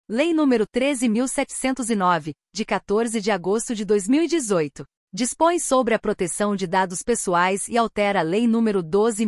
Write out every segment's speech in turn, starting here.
Lei nº 13.709, de 14 de agosto de 2018. Dispõe sobre a proteção de dados pessoais e altera a Lei nº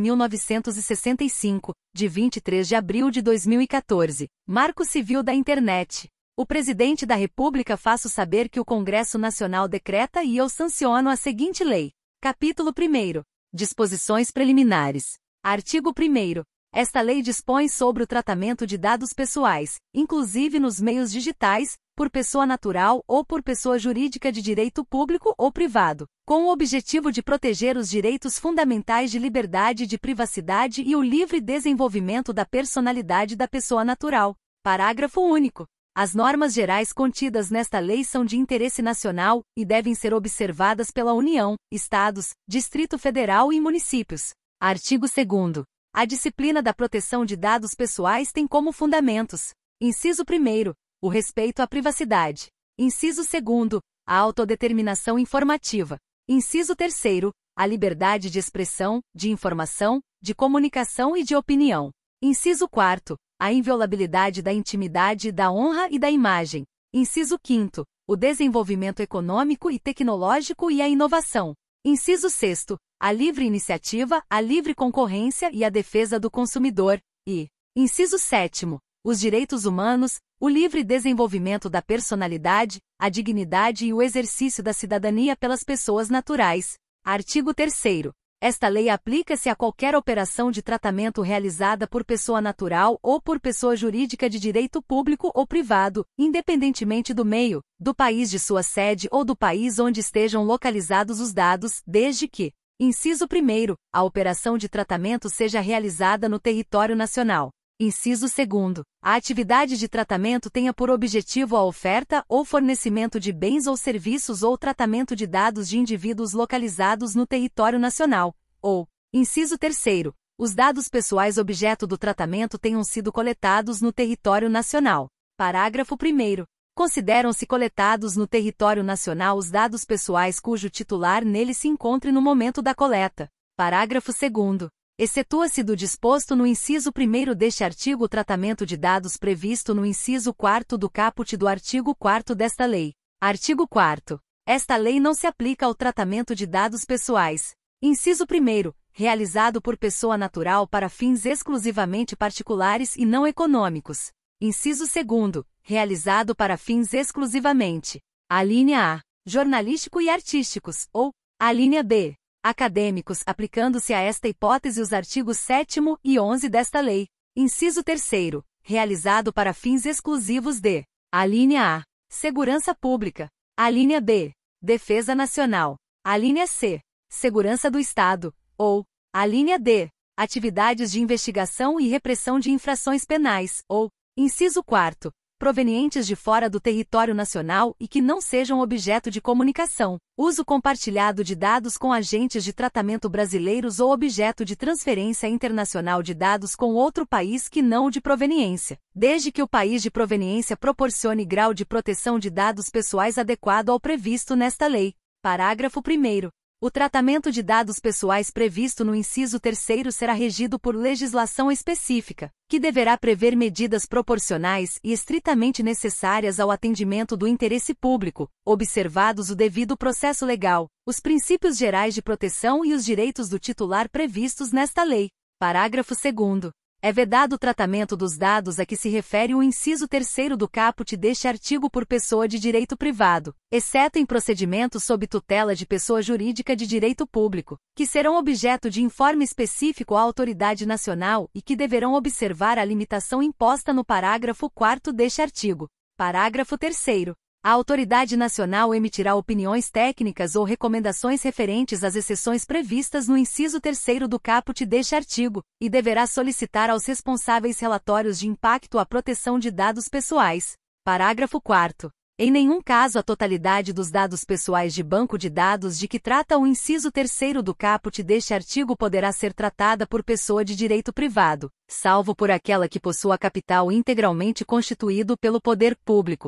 12.965, de 23 de abril de 2014, Marco Civil da Internet. O Presidente da República faço saber que o Congresso Nacional decreta e eu sanciono a seguinte lei. Capítulo 1º. Disposições preliminares. Artigo 1º. Esta lei dispõe sobre o tratamento de dados pessoais, inclusive nos meios digitais, por pessoa natural ou por pessoa jurídica de direito público ou privado, com o objetivo de proteger os direitos fundamentais de liberdade e de privacidade e o livre desenvolvimento da personalidade da pessoa natural. Parágrafo único. As normas gerais contidas nesta lei são de interesse nacional e devem ser observadas pela União, Estados, Distrito Federal e municípios. Artigo 2º. A disciplina da proteção de dados pessoais tem como fundamentos: inciso 1º, o respeito à privacidade. Inciso 2º, a autodeterminação informativa. Inciso 3º, a liberdade de expressão, de informação, de comunicação e de opinião. Inciso 4º, a inviolabilidade da intimidade, da honra e da imagem. Inciso 5º, o desenvolvimento econômico e tecnológico e a inovação. Inciso 6º, a livre iniciativa, a livre concorrência e a defesa do consumidor. E, inciso 7º, os direitos humanos, o livre desenvolvimento da personalidade, a dignidade e o exercício da cidadania pelas pessoas naturais. Artigo 3º. Esta lei aplica-se a qualquer operação de tratamento realizada por pessoa natural ou por pessoa jurídica de direito público ou privado, independentemente do meio, do país de sua sede ou do país onde estejam localizados os dados, desde que, inciso 1º, a operação de tratamento seja realizada no território nacional. Inciso 2º, a atividade de tratamento tenha por objetivo a oferta ou fornecimento de bens ou serviços ou tratamento de dados de indivíduos localizados no território nacional, ou, inciso 3º, os dados pessoais objeto do tratamento tenham sido coletados no território nacional. Parágrafo 1º. Consideram-se coletados no território nacional os dados pessoais cujo titular nele se encontre no momento da coleta. Parágrafo 2º. Excetua-se do disposto no inciso 1º deste artigo o tratamento de dados previsto no inciso 4º do caput do artigo 4º desta lei. Artigo 4º. Esta lei não se aplica ao tratamento de dados pessoais. Inciso 1º. Realizado por pessoa natural para fins exclusivamente particulares e não econômicos. Inciso 2º. Realizado para fins exclusivamente. Alínea A. Jornalístico e artísticos, ou, alínea B. Acadêmicos, aplicando-se a esta hipótese os artigos 7º e 11 desta lei. Inciso 3º. Realizado para fins exclusivos de: alínea A. Segurança pública. Alínea B. Defesa nacional. Alínea C. Segurança do Estado. Ou, alínea D. Atividades de investigação e repressão de infrações penais. Ou, inciso 4º. Provenientes de fora do território nacional e que não sejam objeto de comunicação, uso compartilhado de dados com agentes de tratamento brasileiros ou objeto de transferência internacional de dados com outro país que não o de proveniência, desde que o país de proveniência proporcione grau de proteção de dados pessoais adequado ao previsto nesta lei. Parágrafo 1º. O tratamento de dados pessoais previsto no inciso 3º será regido por legislação específica, que deverá prever medidas proporcionais e estritamente necessárias ao atendimento do interesse público, observados o devido processo legal, os princípios gerais de proteção e os direitos do titular previstos nesta lei. Parágrafo 2º. É vedado o tratamento dos dados a que se refere o inciso 3º do caput deste artigo por pessoa de direito privado, exceto em procedimentos sob tutela de pessoa jurídica de direito público, que serão objeto de informe específico à autoridade nacional e que deverão observar a limitação imposta no parágrafo 4º deste artigo. Parágrafo 3º. A autoridade nacional emitirá opiniões técnicas ou recomendações referentes às exceções previstas no inciso 3º do caput deste artigo, e deverá solicitar aos responsáveis relatórios de impacto à proteção de dados pessoais. Parágrafo 4º. Em nenhum caso a totalidade dos dados pessoais de banco de dados de que trata o inciso 3º do caput deste artigo poderá ser tratada por pessoa de direito privado, salvo por aquela que possua capital integralmente constituído pelo poder público.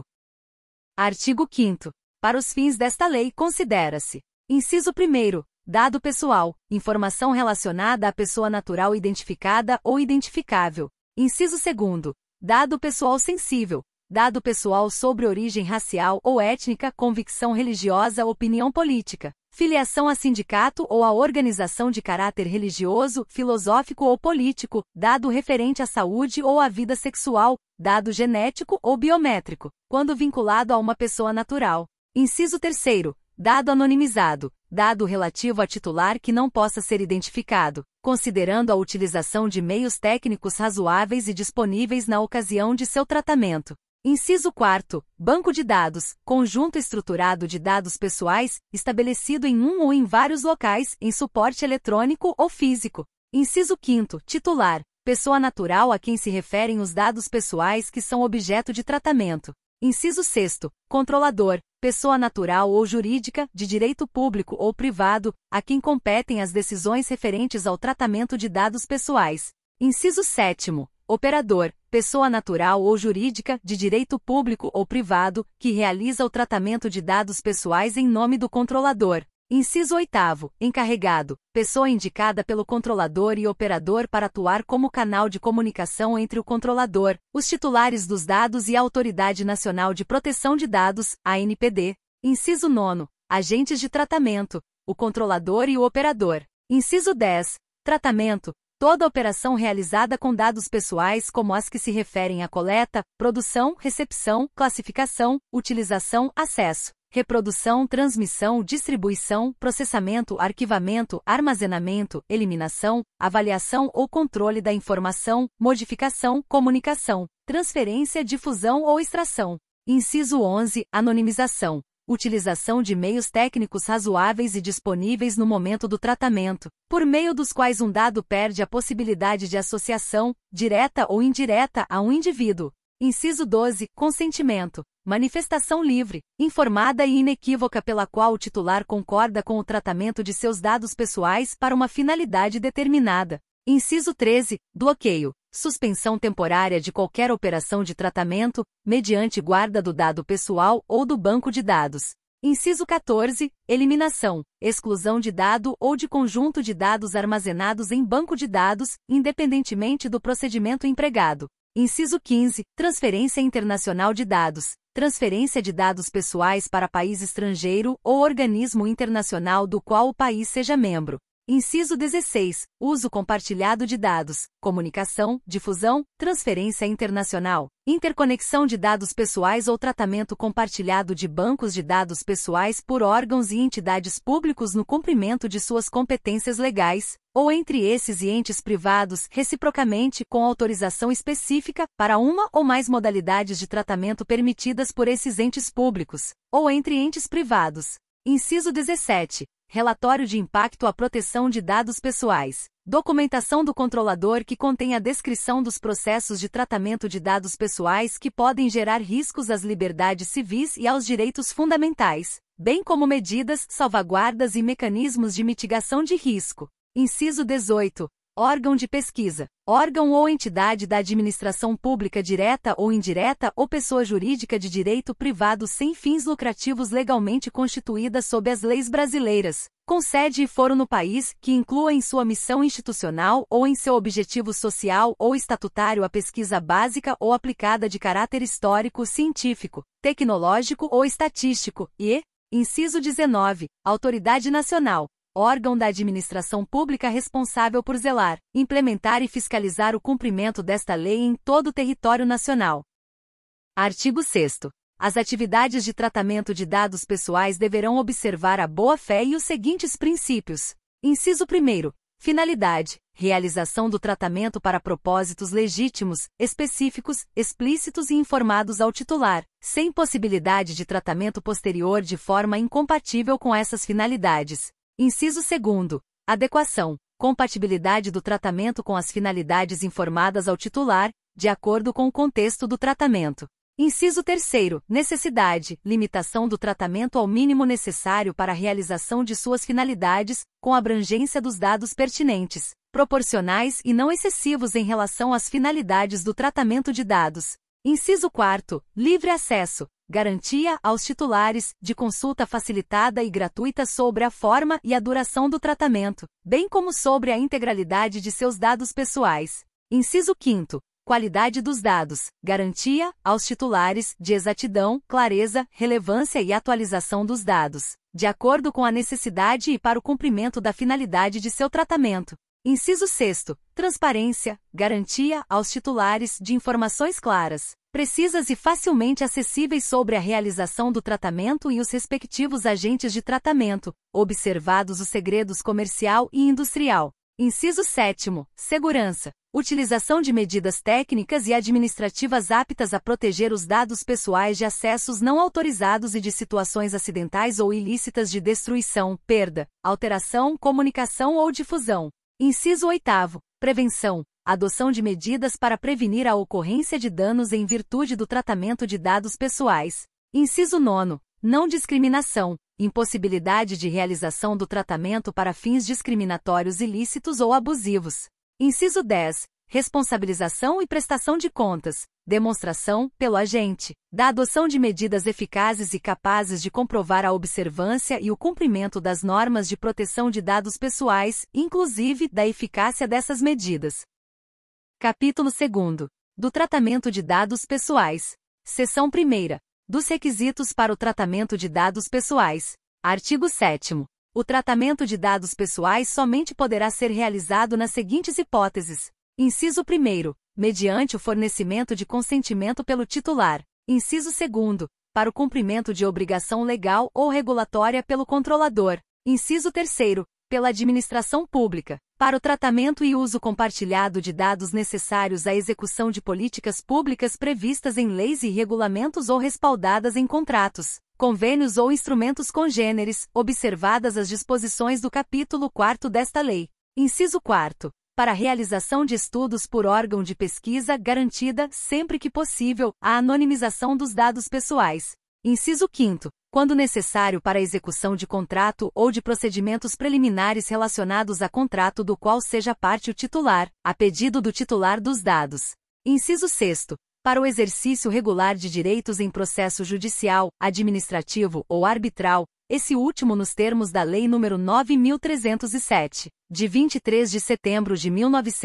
Artigo 5º. Para os fins desta lei considera-se: inciso 1º, dado pessoal, informação relacionada à pessoa natural identificada ou identificável. Inciso 2º, dado pessoal sensível, dado pessoal sobre origem racial ou étnica, convicção religiosa, opinião política, filiação a sindicato ou a organização de caráter religioso, filosófico ou político, dado referente à saúde ou à vida sexual, dado genético ou biométrico, quando vinculado a uma pessoa natural. Inciso 3º. Dado anonimizado, dado relativo a titular que não possa ser identificado, considerando a utilização de meios técnicos razoáveis e disponíveis na ocasião de seu tratamento. Inciso 4º. Banco de dados, conjunto estruturado de dados pessoais, estabelecido em um ou em vários locais, em suporte eletrônico ou físico. Inciso 5º. Titular, pessoa natural a quem se referem os dados pessoais que são objeto de tratamento. Inciso 6º. Controlador, pessoa natural ou jurídica, de direito público ou privado, a quem competem as decisões referentes ao tratamento de dados pessoais. Inciso 7º. Operador, pessoa natural ou jurídica, de direito público ou privado, que realiza o tratamento de dados pessoais em nome do controlador. Inciso 8º. Encarregado, pessoa indicada pelo controlador e operador para atuar como canal de comunicação entre o controlador, os titulares dos dados e a Autoridade Nacional de Proteção de Dados, ANPD. Inciso 9º. Agentes de tratamento, o controlador e o operador. Inciso 10. Tratamento, toda operação realizada com dados pessoais como as que se referem à coleta, produção, recepção, classificação, utilização, acesso, reprodução, transmissão, distribuição, processamento, arquivamento, armazenamento, eliminação, avaliação ou controle da informação, modificação, comunicação, transferência, difusão ou extração. Inciso 11. Anonimização. Utilização de meios técnicos razoáveis e disponíveis no momento do tratamento, por meio dos quais um dado perde a possibilidade de associação, direta ou indireta, a um indivíduo. Inciso 12. Consentimento. Manifestação livre, informada e inequívoca pela qual o titular concorda com o tratamento de seus dados pessoais para uma finalidade determinada. Inciso 13. Bloqueio. Suspensão temporária de qualquer operação de tratamento, mediante guarda do dado pessoal ou do banco de dados. Inciso 14. Eliminação. Exclusão de dado ou de conjunto de dados armazenados em banco de dados, independentemente do procedimento empregado. Inciso 15. Transferência internacional de dados. Transferência de dados pessoais para país estrangeiro ou organismo internacional do qual o país seja membro. Inciso 16. Uso compartilhado de dados, comunicação, difusão, transferência internacional, interconexão de dados pessoais ou tratamento compartilhado de bancos de dados pessoais por órgãos e entidades públicos no cumprimento de suas competências legais, ou entre esses e entes privados, reciprocamente, com autorização específica, para uma ou mais modalidades de tratamento permitidas por esses entes públicos, ou entre entes privados. Inciso 17. Relatório de impacto à proteção de dados pessoais. Documentação do controlador que contém a descrição dos processos de tratamento de dados pessoais que podem gerar riscos às liberdades civis e aos direitos fundamentais, bem como medidas, salvaguardas e mecanismos de mitigação de risco. Inciso 18. Órgão de pesquisa. Órgão ou entidade da administração pública direta ou indireta ou pessoa jurídica de direito privado sem fins lucrativos legalmente constituída sob as leis brasileiras, com sede e foro no país, que inclua em sua missão institucional ou em seu objetivo social ou estatutário a pesquisa básica ou aplicada de caráter histórico, científico, tecnológico ou estatístico, e, inciso 19, Autoridade Nacional. Órgão da administração pública responsável por zelar, implementar e fiscalizar o cumprimento desta lei em todo o território nacional. Artigo 6º. As atividades de tratamento de dados pessoais deverão observar a boa-fé e os seguintes princípios. Inciso 1º. Finalidade. Realização do tratamento para propósitos legítimos, específicos, explícitos e informados ao titular, sem possibilidade de tratamento posterior de forma incompatível com essas finalidades. Inciso 2º. Adequação. Compatibilidade do tratamento com as finalidades informadas ao titular, de acordo com o contexto do tratamento. Inciso 3º. Necessidade. Limitação do tratamento ao mínimo necessário para a realização de suas finalidades, com abrangência dos dados pertinentes, proporcionais e não excessivos em relação às finalidades do tratamento de dados. Inciso 4º. Livre acesso. Garantia aos titulares de consulta facilitada e gratuita sobre a forma e a duração do tratamento, bem como sobre a integralidade de seus dados pessoais. Inciso 5º. Qualidade dos dados, garantia, aos titulares, de exatidão, clareza, relevância e atualização dos dados, de acordo com a necessidade e para o cumprimento da finalidade de seu tratamento. Inciso 6º. Transparência, garantia, aos titulares, de informações claras, precisas e facilmente acessíveis sobre a realização do tratamento e os respectivos agentes de tratamento, observados os segredos comercial e industrial. Inciso 7º. Segurança. Utilização de medidas técnicas e administrativas aptas a proteger os dados pessoais de acessos não autorizados e de situações acidentais ou ilícitas de destruição, perda, alteração, comunicação ou difusão. Inciso 8º. Prevenção. Adoção de medidas para prevenir a ocorrência de danos em virtude do tratamento de dados pessoais. Inciso 9º. Não discriminação. Impossibilidade de realização do tratamento para fins discriminatórios ilícitos ou abusivos. Inciso 10. Responsabilização e prestação de contas. Demonstração, pelo agente, da adoção de medidas eficazes e capazes de comprovar a observância e o cumprimento das normas de proteção de dados pessoais, inclusive da eficácia dessas medidas. Capítulo 2º. Do tratamento de dados pessoais. Seção 1ª. Dos requisitos para o tratamento de dados pessoais. Artigo 7º. O tratamento de dados pessoais somente poderá ser realizado nas seguintes hipóteses. Inciso 1º. Mediante o fornecimento de consentimento pelo titular. Inciso 2º. Para o cumprimento de obrigação legal ou regulatória pelo controlador. Inciso 3º. Pela administração pública. Para o tratamento e uso compartilhado de dados necessários à execução de políticas públicas previstas em leis e regulamentos ou respaldadas em contratos, convênios ou instrumentos congêneres, observadas as disposições do capítulo 4º desta lei. Inciso 4º. Para a realização de estudos por órgão de pesquisa garantida, sempre que possível, a anonimização dos dados pessoais. Inciso 5º. Quando necessário para a execução de contrato ou de procedimentos preliminares relacionados a contrato do qual seja parte o titular, a pedido do titular dos dados. Inciso 6º. Para o exercício regular de direitos em processo judicial, administrativo ou arbitral, esse último nos termos da Lei nº 9.307, de 23 de setembro de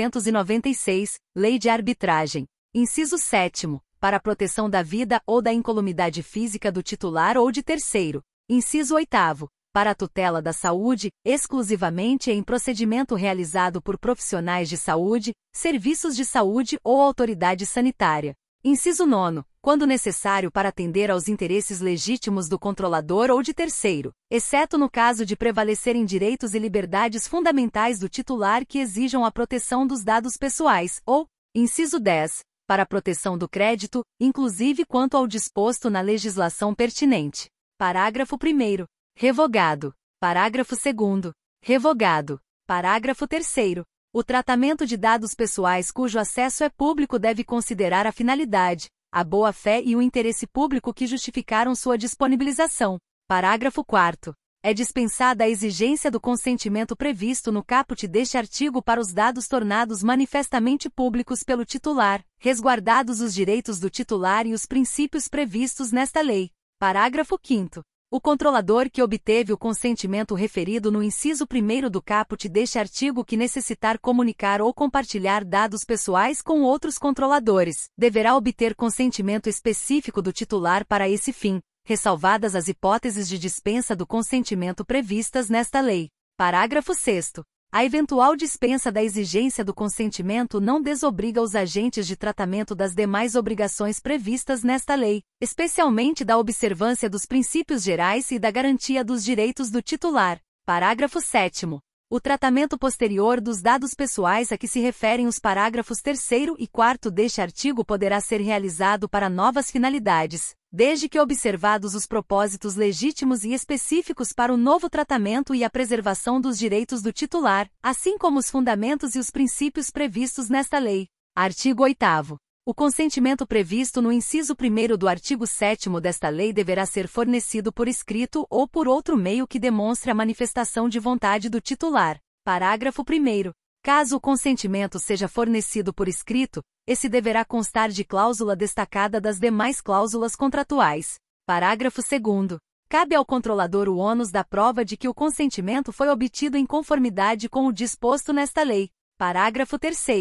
1996, Lei de Arbitragem. Inciso 7º. Para a proteção da vida ou da incolumidade física do titular ou de terceiro. Inciso 8º. Para a tutela da saúde, exclusivamente em procedimento realizado por profissionais de saúde, serviços de saúde ou autoridade sanitária. Inciso 9º. Quando necessário para atender aos interesses legítimos do controlador ou de terceiro, exceto no caso de prevalecerem direitos e liberdades fundamentais do titular que exijam a proteção dos dados pessoais, ou, inciso 10, para a proteção do crédito, inclusive quanto ao disposto na legislação pertinente. Parágrafo 1º. Revogado. Parágrafo 2º. Revogado. Parágrafo 3º. O tratamento de dados pessoais cujo acesso é público deve considerar a finalidade, a boa-fé e o interesse público que justificaram sua disponibilização. Parágrafo 4º. É dispensada a exigência do consentimento previsto no caput deste artigo para os dados tornados manifestamente públicos pelo titular, resguardados os direitos do titular e os princípios previstos nesta lei. Parágrafo 5º. O controlador que obteve o consentimento referido no inciso 1º do caput deste artigo que necessitar comunicar ou compartilhar dados pessoais com outros controladores, deverá obter consentimento específico do titular para esse fim, ressalvadas as hipóteses de dispensa do consentimento previstas nesta lei. Parágrafo 6º. A eventual dispensa da exigência do consentimento não desobriga os agentes de tratamento das demais obrigações previstas nesta lei, especialmente da observância dos princípios gerais e da garantia dos direitos do titular. Parágrafo 7º. O tratamento posterior dos dados pessoais a que se referem os parágrafos 3º e 4º deste artigo poderá ser realizado para novas finalidades, desde que observados os propósitos legítimos e específicos para o novo tratamento e a preservação dos direitos do titular, assim como os fundamentos e os princípios previstos nesta lei. Artigo 8º. O consentimento previsto no inciso 1º do artigo 7º desta lei deverá ser fornecido por escrito ou por outro meio que demonstre a manifestação de vontade do titular. Parágrafo 1º. Caso o consentimento seja fornecido por escrito, esse deverá constar de cláusula destacada das demais cláusulas contratuais. Parágrafo 2º. Cabe ao controlador o ônus da prova de que o consentimento foi obtido em conformidade com o disposto nesta lei. Parágrafo 3º.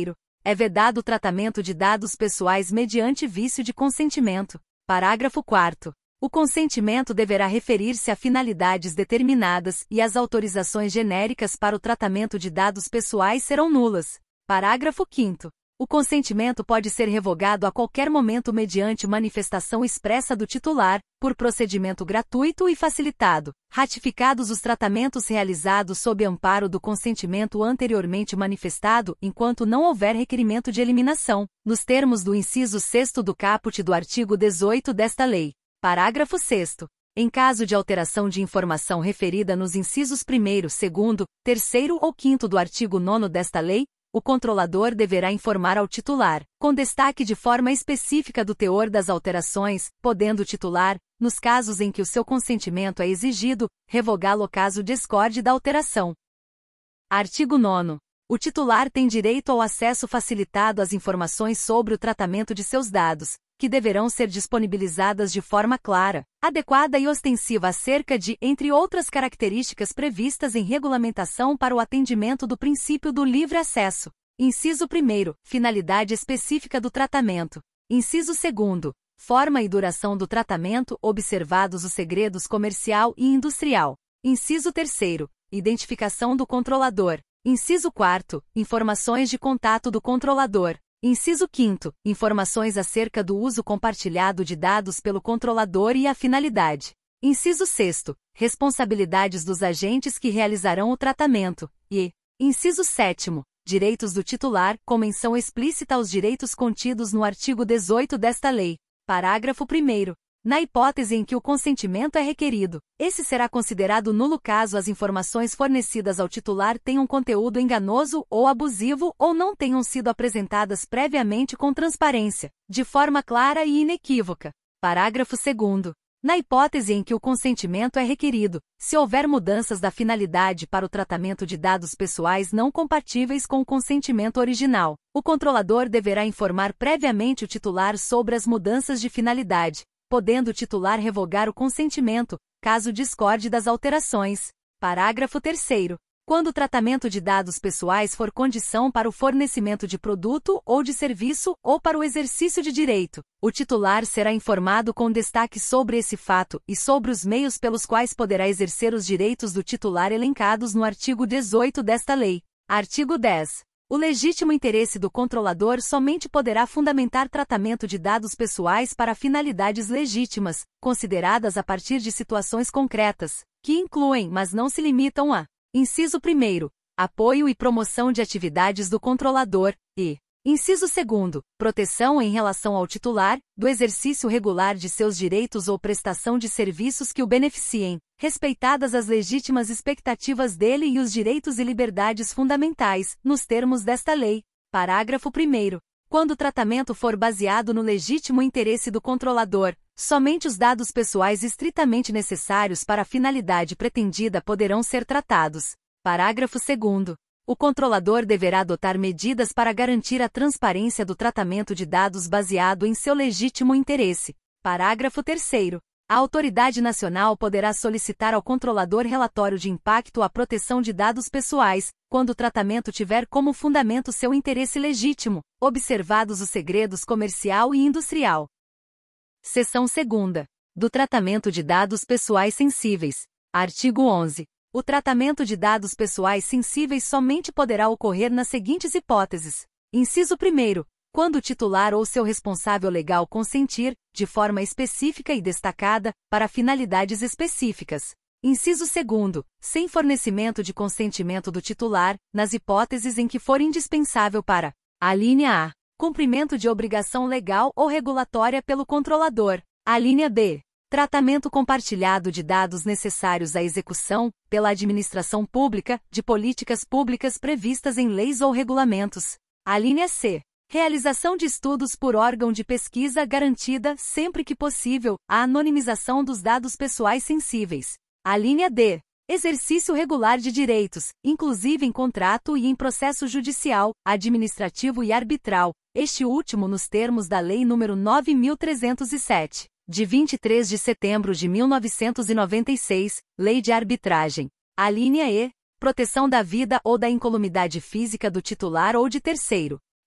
É vedado o tratamento de dados pessoais mediante vício de consentimento. Parágrafo 4º. O consentimento deverá referir-se a finalidades determinadas e as autorizações genéricas para o tratamento de dados pessoais serão nulas. Parágrafo 5º. O consentimento pode ser revogado a qualquer momento mediante manifestação expressa do titular, por procedimento gratuito e facilitado, ratificados os tratamentos realizados sob amparo do consentimento anteriormente manifestado, enquanto não houver requerimento de eliminação, nos termos do inciso 6º do caput do artigo 18 desta lei. Parágrafo 6º. Em caso de alteração de informação referida nos incisos 1º, 2º, 3º ou 5º do artigo 9º desta lei, o controlador deverá informar ao titular, com destaque de forma específica do teor das alterações, podendo o titular, nos casos em que o seu consentimento é exigido, revogá-lo caso discorde da alteração. Artigo 9º. O titular tem direito ao acesso facilitado às informações sobre o tratamento de seus dados, que deverão ser disponibilizadas de forma clara, adequada e ostensiva acerca de, entre outras características previstas em regulamentação para o atendimento do princípio do livre acesso. Inciso 1º. Finalidade específica do tratamento. Inciso 2º. Forma e duração do tratamento, observados os segredos comercial e industrial. Inciso 3º. Identificação do controlador. Inciso 4º. Informações de contato do controlador. Inciso 5º. Informações acerca do uso compartilhado de dados pelo controlador e a finalidade. Inciso 6º. Responsabilidades dos agentes que realizarão o tratamento. E, inciso 7º. Direitos do titular, com menção explícita aos direitos contidos no artigo 18 desta lei. Parágrafo 1º. Na hipótese em que o consentimento é requerido, esse será considerado nulo caso as informações fornecidas ao titular tenham conteúdo enganoso ou abusivo ou não tenham sido apresentadas previamente com transparência, de forma clara e inequívoca. Parágrafo 2º. Na hipótese em que o consentimento é requerido, se houver mudanças da finalidade para o tratamento de dados pessoais não compatíveis com o consentimento original, o controlador deverá informar previamente o titular sobre as mudanças de finalidade, podendo o titular revogar o consentimento, caso discorde das alterações. Parágrafo 3º. Quando o tratamento de dados pessoais for condição para o fornecimento de produto ou de serviço ou para o exercício de direito, o titular será informado com destaque sobre esse fato e sobre os meios pelos quais poderá exercer os direitos do titular elencados no artigo 18 desta lei. Artigo 10. O legítimo interesse do controlador somente poderá fundamentar tratamento de dados pessoais para finalidades legítimas, consideradas a partir de situações concretas, que incluem, mas não se limitam a: inciso 1º, apoio e promoção de atividades do controlador, e inciso 2º, proteção em relação ao titular, do exercício regular de seus direitos ou prestação de serviços que o beneficiem, respeitadas as legítimas expectativas dele e os direitos e liberdades fundamentais, nos termos desta lei. Parágrafo 1º. Quando o tratamento for baseado no legítimo interesse do controlador, somente os dados pessoais estritamente necessários para a finalidade pretendida poderão ser tratados. Parágrafo 2º. O controlador deverá adotar medidas para garantir a transparência do tratamento de dados baseado em seu legítimo interesse. Parágrafo 3º. A autoridade nacional poderá solicitar ao controlador relatório de impacto à proteção de dados pessoais, quando o tratamento tiver como fundamento seu interesse legítimo, observados os segredos comercial e industrial. Seção 2ª. Do tratamento de dados pessoais sensíveis. Artigo 11. O tratamento de dados pessoais sensíveis somente poderá ocorrer nas seguintes hipóteses. Inciso 1º. Quando o titular ou seu responsável legal consentir, de forma específica e destacada, para finalidades específicas. Inciso 2º. Sem fornecimento de consentimento do titular, nas hipóteses em que for indispensável para: alínea A. Cumprimento de obrigação legal ou regulatória pelo controlador. Alínea B. Tratamento compartilhado de dados necessários à execução, pela administração pública, de políticas públicas previstas em leis ou regulamentos. Alínea C. Realização de estudos por órgão de pesquisa garantida, sempre que possível, a anonimização dos dados pessoais sensíveis. Alínea D. Exercício regular de direitos, inclusive em contrato e em processo judicial, administrativo e arbitral, este último nos termos da Lei nº 9.307. De 23 de setembro de 1996, Lei de Arbitragem. Alínea E. Proteção da vida ou da incolumidade física do titular ou de terceiro.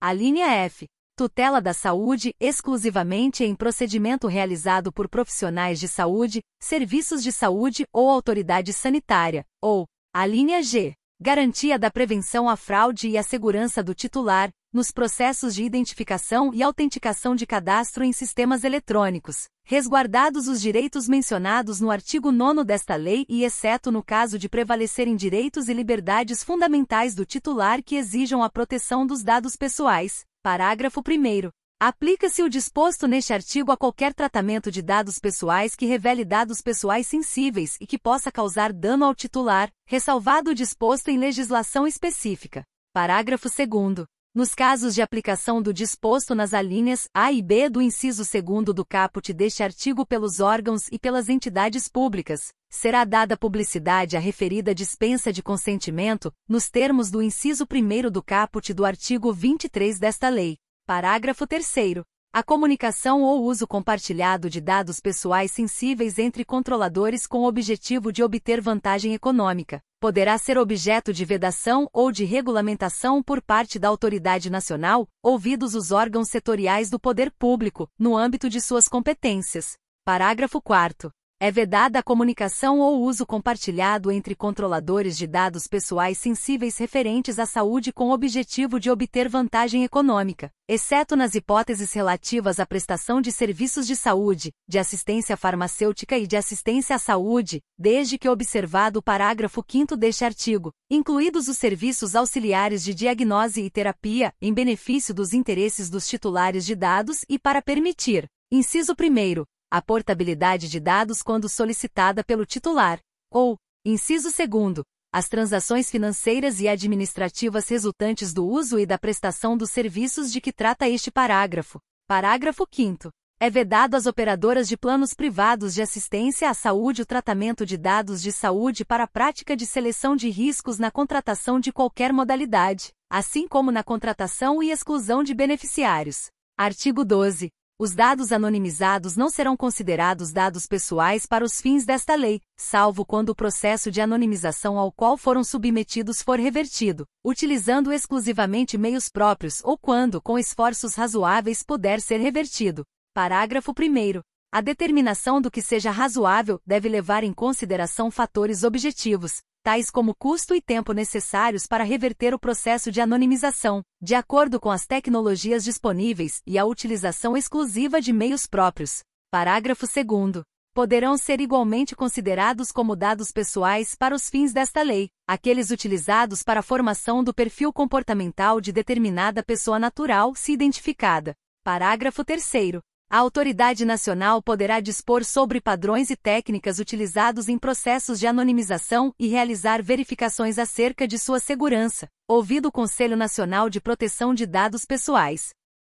A linha F. Tutela da saúde exclusivamente em procedimento realizado por profissionais de saúde, serviços de saúde ou autoridade sanitária. Ou, a linha G. Garantia da prevenção à fraude e à segurança do titular, nos processos de identificação e autenticação de cadastro em sistemas eletrônicos, resguardados os direitos mencionados no artigo 9º desta lei e exceto no caso de prevalecerem direitos e liberdades fundamentais do titular que exijam a proteção dos dados pessoais. Parágrafo 1º. Aplica-se o disposto neste artigo a qualquer tratamento de dados pessoais que revele dados pessoais sensíveis e que possa causar dano ao titular, ressalvado o disposto em legislação específica. Parágrafo 2º. Nos casos de aplicação do disposto nas alíneas A e B do inciso 2º do caput deste artigo pelos órgãos e pelas entidades públicas, será dada publicidade à referida dispensa de consentimento, nos termos do inciso 1º do caput do artigo 23 desta lei. Parágrafo 3º. A comunicação ou uso compartilhado de dados pessoais sensíveis entre controladores com o objetivo de obter vantagem econômica poderá ser objeto de vedação ou de regulamentação por parte da autoridade nacional, ouvidos os órgãos setoriais do poder público, no âmbito de suas competências. Parágrafo 4º. É vedada a comunicação ou uso compartilhado entre controladores de dados pessoais sensíveis referentes à saúde com o objetivo de obter vantagem econômica, exceto nas hipóteses relativas à prestação de serviços de saúde, de assistência farmacêutica e de assistência à saúde, desde que observado o parágrafo 5º deste artigo, incluídos os serviços auxiliares de diagnose e terapia, em benefício dos interesses dos titulares de dados e para permitir, inciso 1º, a portabilidade de dados quando solicitada pelo titular, ou, inciso 2º, as transações financeiras e administrativas resultantes do uso e da prestação dos serviços de que trata este parágrafo. Parágrafo 5º. É vedado às operadoras de planos privados de assistência à saúde o tratamento de dados de saúde para a prática de seleção de riscos na contratação de qualquer modalidade, assim como na contratação e exclusão de beneficiários. Artigo 12. Os dados anonimizados não serão considerados dados pessoais para os fins desta lei, salvo quando o processo de anonimização ao qual foram submetidos for revertido, utilizando exclusivamente meios próprios ou quando, com esforços razoáveis, puder ser revertido. Parágrafo 1º. A determinação do que seja razoável deve levar em consideração fatores objetivos, tais como custo e tempo necessários para reverter o processo de anonimização, de acordo com as tecnologias disponíveis e a utilização exclusiva de meios próprios. Parágrafo 2º. Poderão ser igualmente considerados como dados pessoais para os fins desta lei, aqueles utilizados para a formação do perfil comportamental de determinada pessoa natural se identificada. Parágrafo 3º. A autoridade nacional poderá dispor sobre padrões e técnicas utilizados em processos de anonimização e realizar verificações acerca de sua segurança, ouvido o Conselho Nacional de Proteção de Dados Pessoais.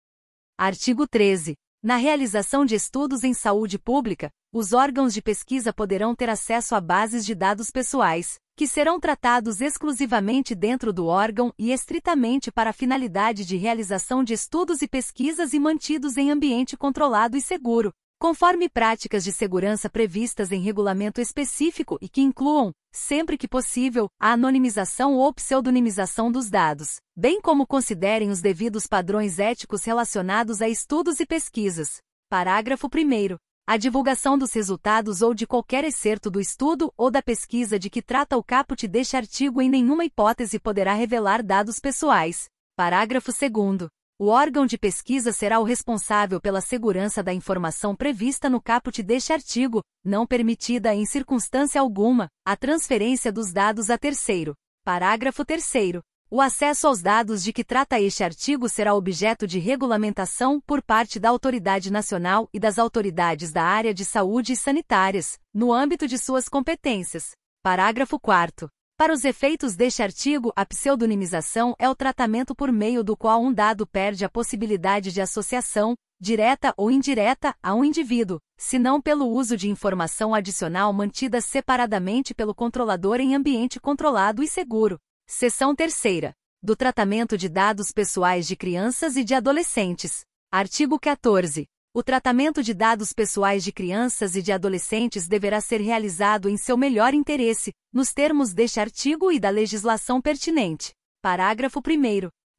Artigo 13. Na realização de estudos em saúde pública, os órgãos de pesquisa poderão ter acesso a bases de dados pessoais, que serão tratados exclusivamente dentro do órgão e estritamente para a finalidade de realização de estudos e pesquisas e mantidos em ambiente controlado e seguro, conforme práticas de segurança previstas em regulamento específico e que incluam, sempre que possível, a anonimização ou pseudonimização dos dados, bem como considerem os devidos padrões éticos relacionados a estudos e pesquisas. Parágrafo 1º. A divulgação dos resultados ou de qualquer excerto do estudo ou da pesquisa de que trata o caput deste artigo em nenhuma hipótese poderá revelar dados pessoais. Parágrafo 2º. O órgão de pesquisa será o responsável pela segurança da informação prevista no caput deste artigo, não permitida em circunstância alguma a transferência dos dados a terceiro. Parágrafo 3º. O acesso aos dados de que trata este artigo será objeto de regulamentação por parte da Autoridade Nacional e das autoridades da área de saúde e sanitárias, no âmbito de suas competências. Parágrafo 4º. Para os efeitos deste artigo, a pseudonimização é o tratamento por meio do qual um dado perde a possibilidade de associação, direta ou indireta, a um indivíduo, se não pelo uso de informação adicional mantida separadamente pelo controlador em ambiente controlado e seguro. Seção 3ª. Do tratamento de dados pessoais de crianças e de adolescentes. Artigo 14. O tratamento de dados pessoais de crianças e de adolescentes deverá ser realizado em seu melhor interesse, nos termos deste artigo e da legislação pertinente. Parágrafo 1º.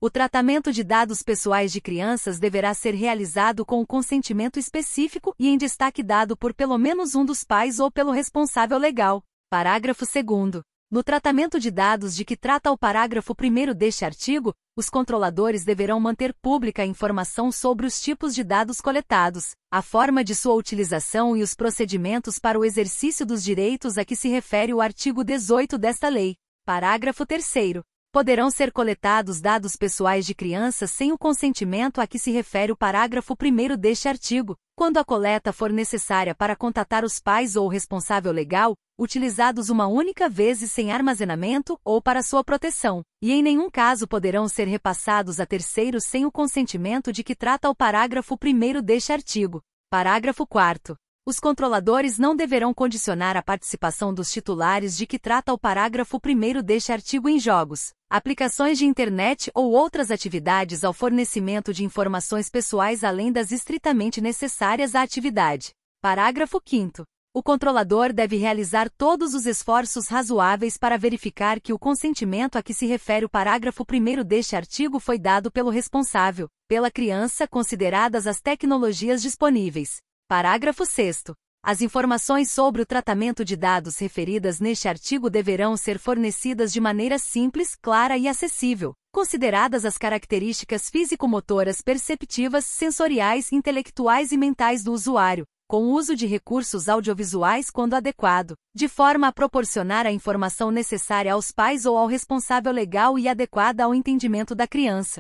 O tratamento de dados pessoais de crianças deverá ser realizado com o consentimento específico e em destaque dado por pelo menos um dos pais ou pelo responsável legal. Parágrafo 2º. No tratamento de dados de que trata o parágrafo 1º deste artigo, os controladores deverão manter pública a informação sobre os tipos de dados coletados, a forma de sua utilização e os procedimentos para o exercício dos direitos a que se refere o artigo 18 desta lei. Parágrafo 3º. Poderão ser coletados dados pessoais de crianças sem o consentimento a que se refere o parágrafo 1º deste artigo, quando a coleta for necessária para contatar os pais ou o responsável legal, utilizados uma única vez e sem armazenamento ou para sua proteção, e em nenhum caso poderão ser repassados a terceiros sem o consentimento de que trata o parágrafo 1º deste artigo. Parágrafo 4º. Os controladores não deverão condicionar a participação dos titulares de que trata o parágrafo 1º deste artigo em jogos, aplicações de internet ou outras atividades ao fornecimento de informações pessoais além das estritamente necessárias à atividade. Parágrafo 5º. O controlador deve realizar todos os esforços razoáveis para verificar que o consentimento a que se refere o parágrafo 1º deste artigo foi dado pelo responsável, pela criança, consideradas as tecnologias disponíveis. Parágrafo 6º. As informações sobre o tratamento de dados referidas neste artigo deverão ser fornecidas de maneira simples, clara e acessível, consideradas as características físico-motoras perceptivas, sensoriais, intelectuais e mentais do usuário, com o uso de recursos audiovisuais quando adequado, de forma a proporcionar a informação necessária aos pais ou ao responsável legal e adequada ao entendimento da criança.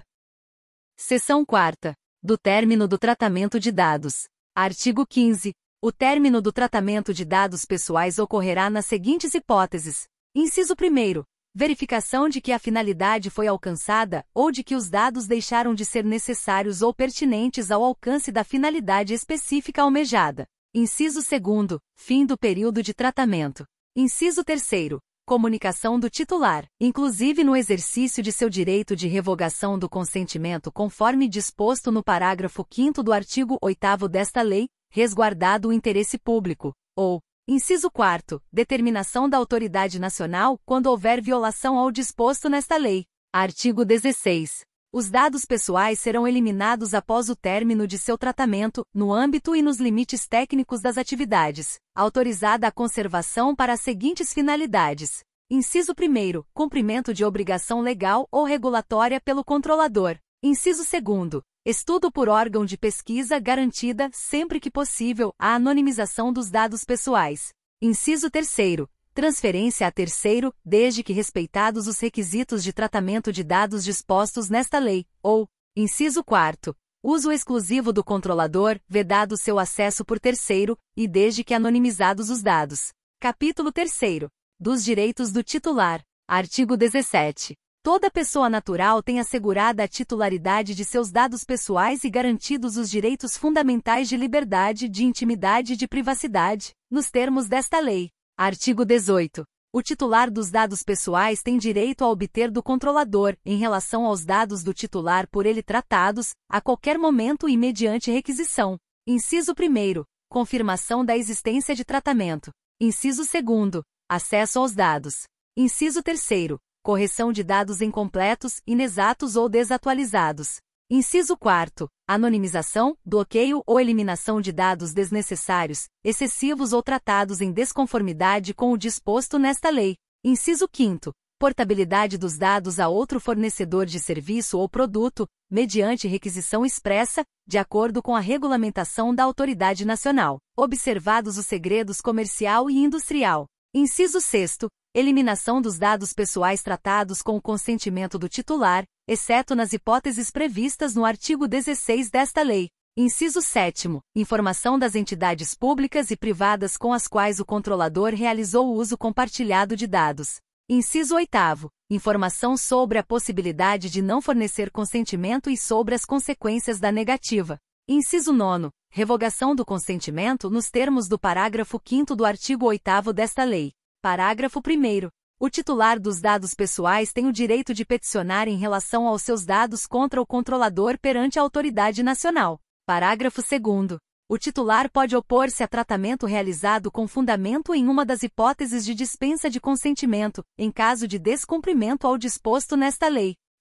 Seção 4ª. Do término do tratamento de dados. Artigo 15. O término do tratamento de dados pessoais ocorrerá nas seguintes hipóteses. Inciso 1º. Verificação de que a finalidade foi alcançada, ou de que os dados deixaram de ser necessários ou pertinentes ao alcance da finalidade específica almejada. Inciso 2º. Fim do período de tratamento. Inciso 3º. Comunicação do titular, inclusive no exercício de seu direito de revogação do consentimento conforme disposto no parágrafo 5º do artigo 8º desta lei, resguardado o interesse público, ou, inciso 4º, determinação da autoridade nacional quando houver violação ao disposto nesta lei. Artigo 16. Os dados pessoais serão eliminados após o término de seu tratamento, no âmbito e nos limites técnicos das atividades, autorizada a conservação para as seguintes finalidades. Inciso 1º, cumprimento de obrigação legal ou regulatória pelo controlador. Inciso 2º, estudo por órgão de pesquisa garantida, sempre que possível, a anonimização dos dados pessoais. Inciso 3º, transferência a terceiro, desde que respeitados os requisitos de tratamento de dados dispostos nesta lei, ou, inciso 4º, uso exclusivo do controlador, vedado seu acesso por terceiro, e desde que anonimizados os dados. Capítulo 3º. Dos direitos do titular. Artigo 17. Toda pessoa natural tem assegurada a titularidade de seus dados pessoais e garantidos os direitos fundamentais de liberdade, de intimidade e de privacidade, nos termos desta lei. Artigo 18. O titular dos dados pessoais tem direito a obter do controlador, em relação aos dados do titular por ele tratados, a qualquer momento e mediante requisição. Inciso 1º. Confirmação da existência de tratamento. Inciso 2º. Acesso aos dados. Inciso 3º. Correção de dados incompletos, inexatos ou desatualizados. Inciso 4º. Anonimização, bloqueio ou eliminação de dados desnecessários, excessivos ou tratados em desconformidade com o disposto nesta lei. Inciso 5º. Portabilidade dos dados a outro fornecedor de serviço ou produto, mediante requisição expressa, de acordo com a regulamentação da autoridade nacional, observados os segredos comercial e industrial. Inciso 6º. Eliminação dos dados pessoais tratados com o consentimento do titular, exceto nas hipóteses previstas no artigo 16 desta lei. Inciso 7º. Informação das entidades públicas e privadas com as quais o controlador realizou o uso compartilhado de dados. Inciso 8º. Informação sobre a possibilidade de não fornecer consentimento e sobre as consequências da negativa. Inciso 9º. Revogação do consentimento nos termos do parágrafo 5º do artigo 8º desta lei. Parágrafo 1º. O titular dos dados pessoais tem o direito de peticionar em relação aos seus dados contra o controlador perante a autoridade nacional. Parágrafo 2º. O titular pode opor-se a tratamento realizado com fundamento em uma das hipóteses de dispensa de consentimento, em caso de descumprimento ao disposto nesta lei.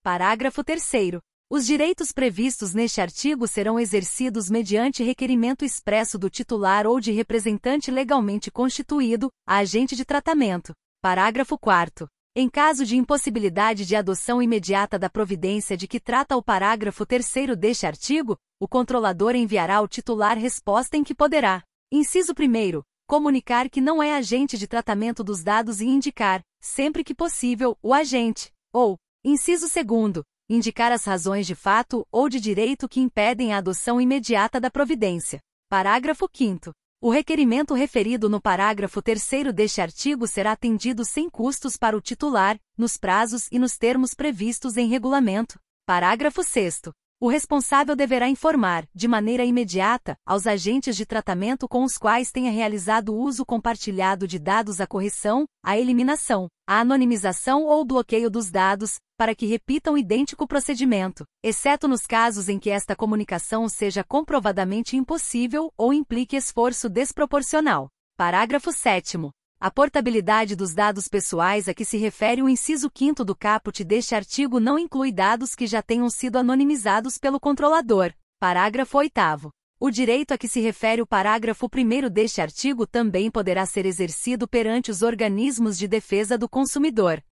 Parágrafo 3º. Os direitos previstos neste artigo serão exercidos mediante requerimento expresso do titular ou de representante legalmente constituído, a agente de tratamento. Parágrafo 4º. Em caso de impossibilidade de adoção imediata da providência de que trata o parágrafo 3º deste artigo, o controlador enviará ao titular resposta em que poderá: inciso 1º, comunicar que não é agente de tratamento dos dados e indicar, sempre que possível, o agente, ou, inciso 2º, indicar as razões de fato ou de direito que impedem a adoção imediata da providência. Parágrafo 5º. O requerimento referido no parágrafo 3º deste artigo será atendido sem custos para o titular, nos prazos e nos termos previstos em regulamento. Parágrafo 6º. O responsável deverá informar, de maneira imediata, aos agentes de tratamento com os quais tenha realizado uso compartilhado de dados a correção, a eliminação, a anonimização ou o bloqueio dos dados, para que repitam idêntico procedimento, exceto nos casos em que esta comunicação seja comprovadamente impossível ou implique esforço desproporcional. Parágrafo 7º. A portabilidade dos dados pessoais a que se refere o inciso 5º do caput deste artigo não inclui dados que já tenham sido anonimizados pelo controlador. Parágrafo 8º. O direito a que se refere o parágrafo 1º deste artigo também poderá ser exercido perante os organismos de defesa do consumidor.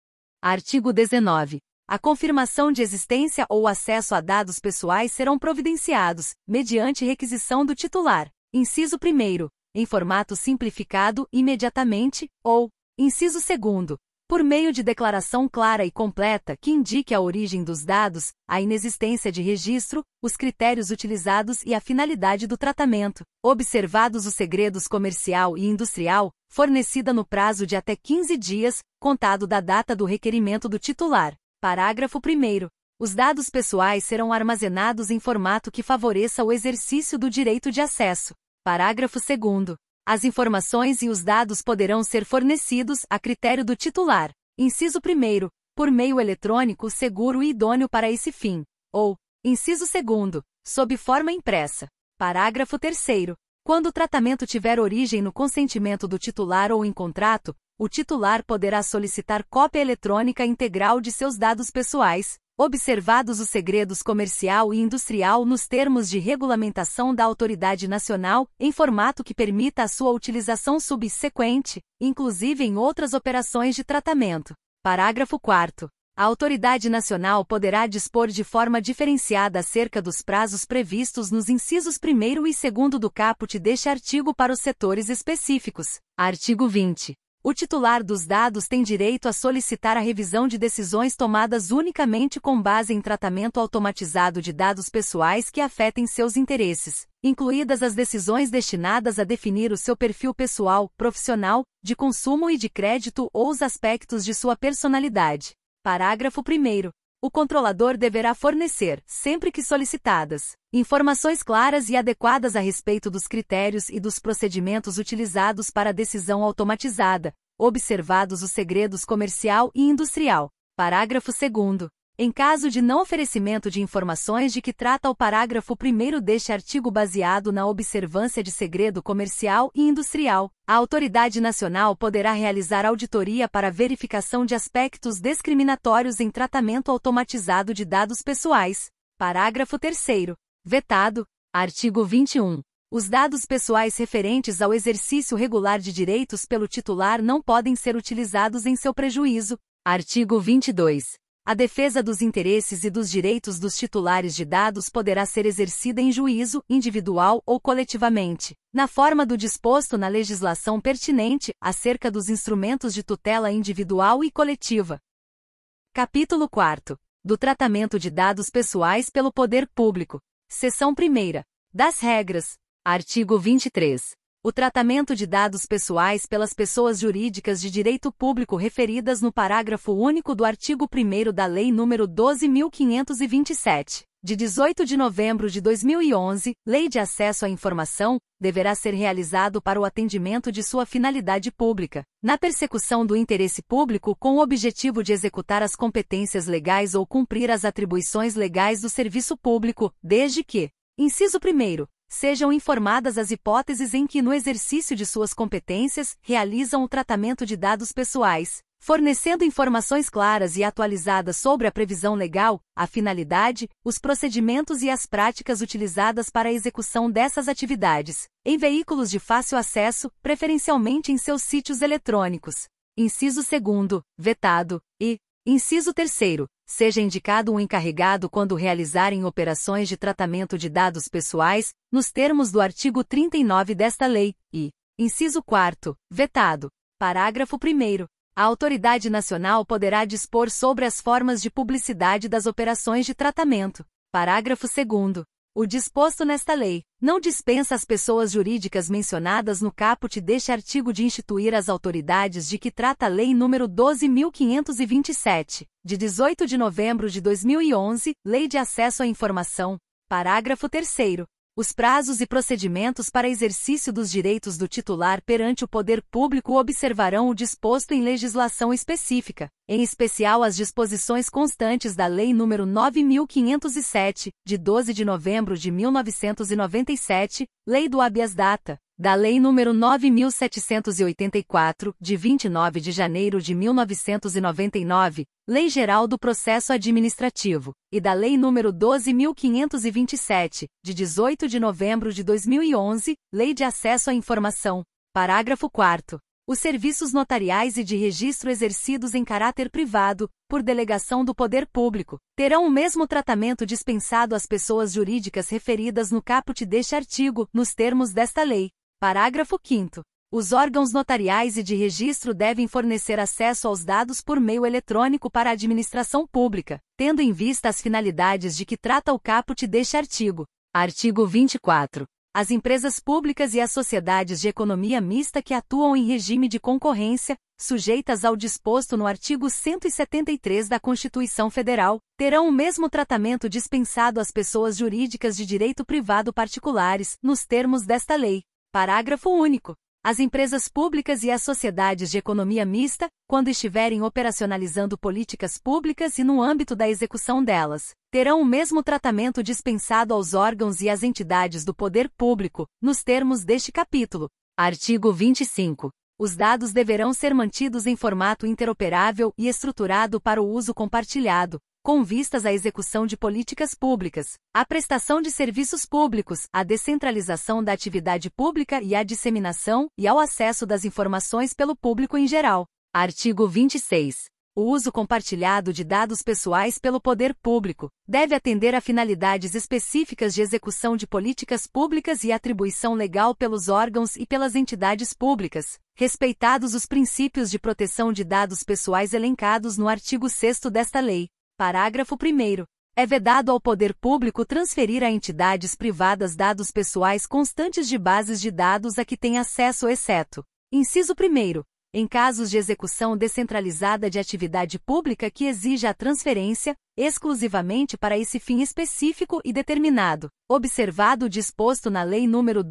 Artigo 19. A confirmação de existência ou acesso a dados pessoais serão providenciados, mediante requisição do titular. Inciso 1º. Em formato simplificado, imediatamente, ou, inciso 2º, por meio de declaração clara e completa que indique a origem dos dados, a inexistência de registro, os critérios utilizados e a finalidade do tratamento, observados os segredos comercial e industrial, fornecida no prazo de até 15 dias, contado da data do requerimento do titular. Parágrafo 1º. Os dados pessoais serão armazenados em formato que favoreça o exercício do direito de acesso. Parágrafo 2º. As informações e os dados poderão ser fornecidos a critério do titular. Inciso 1º. Por meio eletrônico seguro e idôneo para esse fim. Ou, inciso 2º. Sob forma impressa. Parágrafo 3º. Quando o tratamento tiver origem no consentimento do titular ou em contrato, o titular poderá solicitar cópia eletrônica integral de seus dados pessoais, observados os segredos comercial e industrial nos termos de regulamentação da autoridade nacional, em formato que permita a sua utilização subsequente, inclusive em outras operações de tratamento. Parágrafo 4º. A autoridade nacional poderá dispor de forma diferenciada acerca dos prazos previstos nos incisos 1º e 2º do caput deste artigo para os setores específicos. Artigo 20. O titular dos dados tem direito a solicitar a revisão de decisões tomadas unicamente com base em tratamento automatizado de dados pessoais que afetem seus interesses, incluídas as decisões destinadas a definir o seu perfil pessoal, profissional, de consumo e de crédito ou os aspectos de sua personalidade. Parágrafo 1º. O controlador deverá fornecer, sempre que solicitadas, informações claras e adequadas a respeito dos critérios e dos procedimentos utilizados para a decisão automatizada, observados os segredos comercial e industrial. Parágrafo 2º. Em caso de não oferecimento de informações de que trata o parágrafo 1º deste artigo baseado na observância de segredo comercial e industrial, a autoridade nacional poderá realizar auditoria para verificação de aspectos discriminatórios em tratamento automatizado de dados pessoais. Parágrafo 3º. Vetado. Artigo 21. Os dados pessoais referentes ao exercício regular de direitos pelo titular não podem ser utilizados em seu prejuízo. Artigo 22. A defesa dos interesses e dos direitos dos titulares de dados poderá ser exercida em juízo, individual ou coletivamente, na forma do disposto na legislação pertinente, acerca dos instrumentos de tutela individual e coletiva. Capítulo 4. Do tratamento de dados pessoais pelo poder público. Seção 1ª. Das regras. Artigo 23. O tratamento de dados pessoais pelas pessoas jurídicas de direito público referidas no parágrafo único do artigo 1º da Lei nº 12.527, de 18 de novembro de 2011, Lei de Acesso à Informação, deverá ser realizado para o atendimento de sua finalidade pública, na persecução do interesse público com o objetivo de executar as competências legais ou cumprir as atribuições legais do serviço público, desde que, inciso 1º, sejam informadas as hipóteses em que no exercício de suas competências, realizam o tratamento de dados pessoais, fornecendo informações claras e atualizadas sobre a previsão legal, a finalidade, os procedimentos e as práticas utilizadas para a execução dessas atividades, em veículos de fácil acesso, preferencialmente em seus sítios eletrônicos. Inciso 2º, vetado, e inciso 3º, seja indicado um encarregado quando realizarem operações de tratamento de dados pessoais, nos termos do artigo 39 desta lei, e inciso 4º, vetado. Parágrafo 1º. A autoridade nacional poderá dispor sobre as formas de publicidade das operações de tratamento. Parágrafo 2º. O disposto nesta lei não dispensa às pessoas jurídicas mencionadas no caput deste artigo de instituir as autoridades de que trata a Lei nº 12.527, de 18 de novembro de 2011, Lei de Acesso à Informação. Parágrafo 3º. Os prazos e procedimentos para exercício dos direitos do titular perante o poder público observarão o disposto em legislação específica, em especial as disposições constantes da Lei nº 9.507, de 12 de novembro de 1997, Lei do Habeas Data, da Lei nº 9.784, de 29 de janeiro de 1999, Lei Geral do Processo Administrativo, e da Lei nº 12.527, de 18 de novembro de 2011, Lei de Acesso à Informação. Parágrafo 4º. Os serviços notariais e de registro exercidos em caráter privado, por delegação do poder público, terão o mesmo tratamento dispensado às pessoas jurídicas referidas no caput deste artigo, nos termos desta lei. Parágrafo 5º. Os órgãos notariais e de registro devem fornecer acesso aos dados por meio eletrônico para a administração pública, tendo em vista as finalidades de que trata o caput deste artigo. Artigo 24. As empresas públicas e as sociedades de economia mista que atuam em regime de concorrência, sujeitas ao disposto no artigo 173 da Constituição Federal, terão o mesmo tratamento dispensado às pessoas jurídicas de direito privado particulares, nos termos desta lei. Parágrafo único. As empresas públicas e as sociedades de economia mista, quando estiverem operacionalizando políticas públicas e no âmbito da execução delas, terão o mesmo tratamento dispensado aos órgãos e às entidades do poder público, nos termos deste capítulo. Artigo 25. Os dados deverão ser mantidos em formato interoperável e estruturado para o uso compartilhado, com vistas à execução de políticas públicas, à prestação de serviços públicos, à descentralização da atividade pública e à disseminação e ao acesso das informações pelo público em geral. Artigo 26. O uso compartilhado de dados pessoais pelo poder público deve atender a finalidades específicas de execução de políticas públicas e atribuição legal pelos órgãos e pelas entidades públicas, respeitados os princípios de proteção de dados pessoais elencados no artigo 6º desta lei. Parágrafo 1º. É vedado ao poder público transferir a entidades privadas dados pessoais constantes de bases de dados a que tem acesso, exceto: inciso 1º, em casos de execução descentralizada de atividade pública que exija a transferência, exclusivamente para esse fim específico e determinado, observado o disposto na Lei nº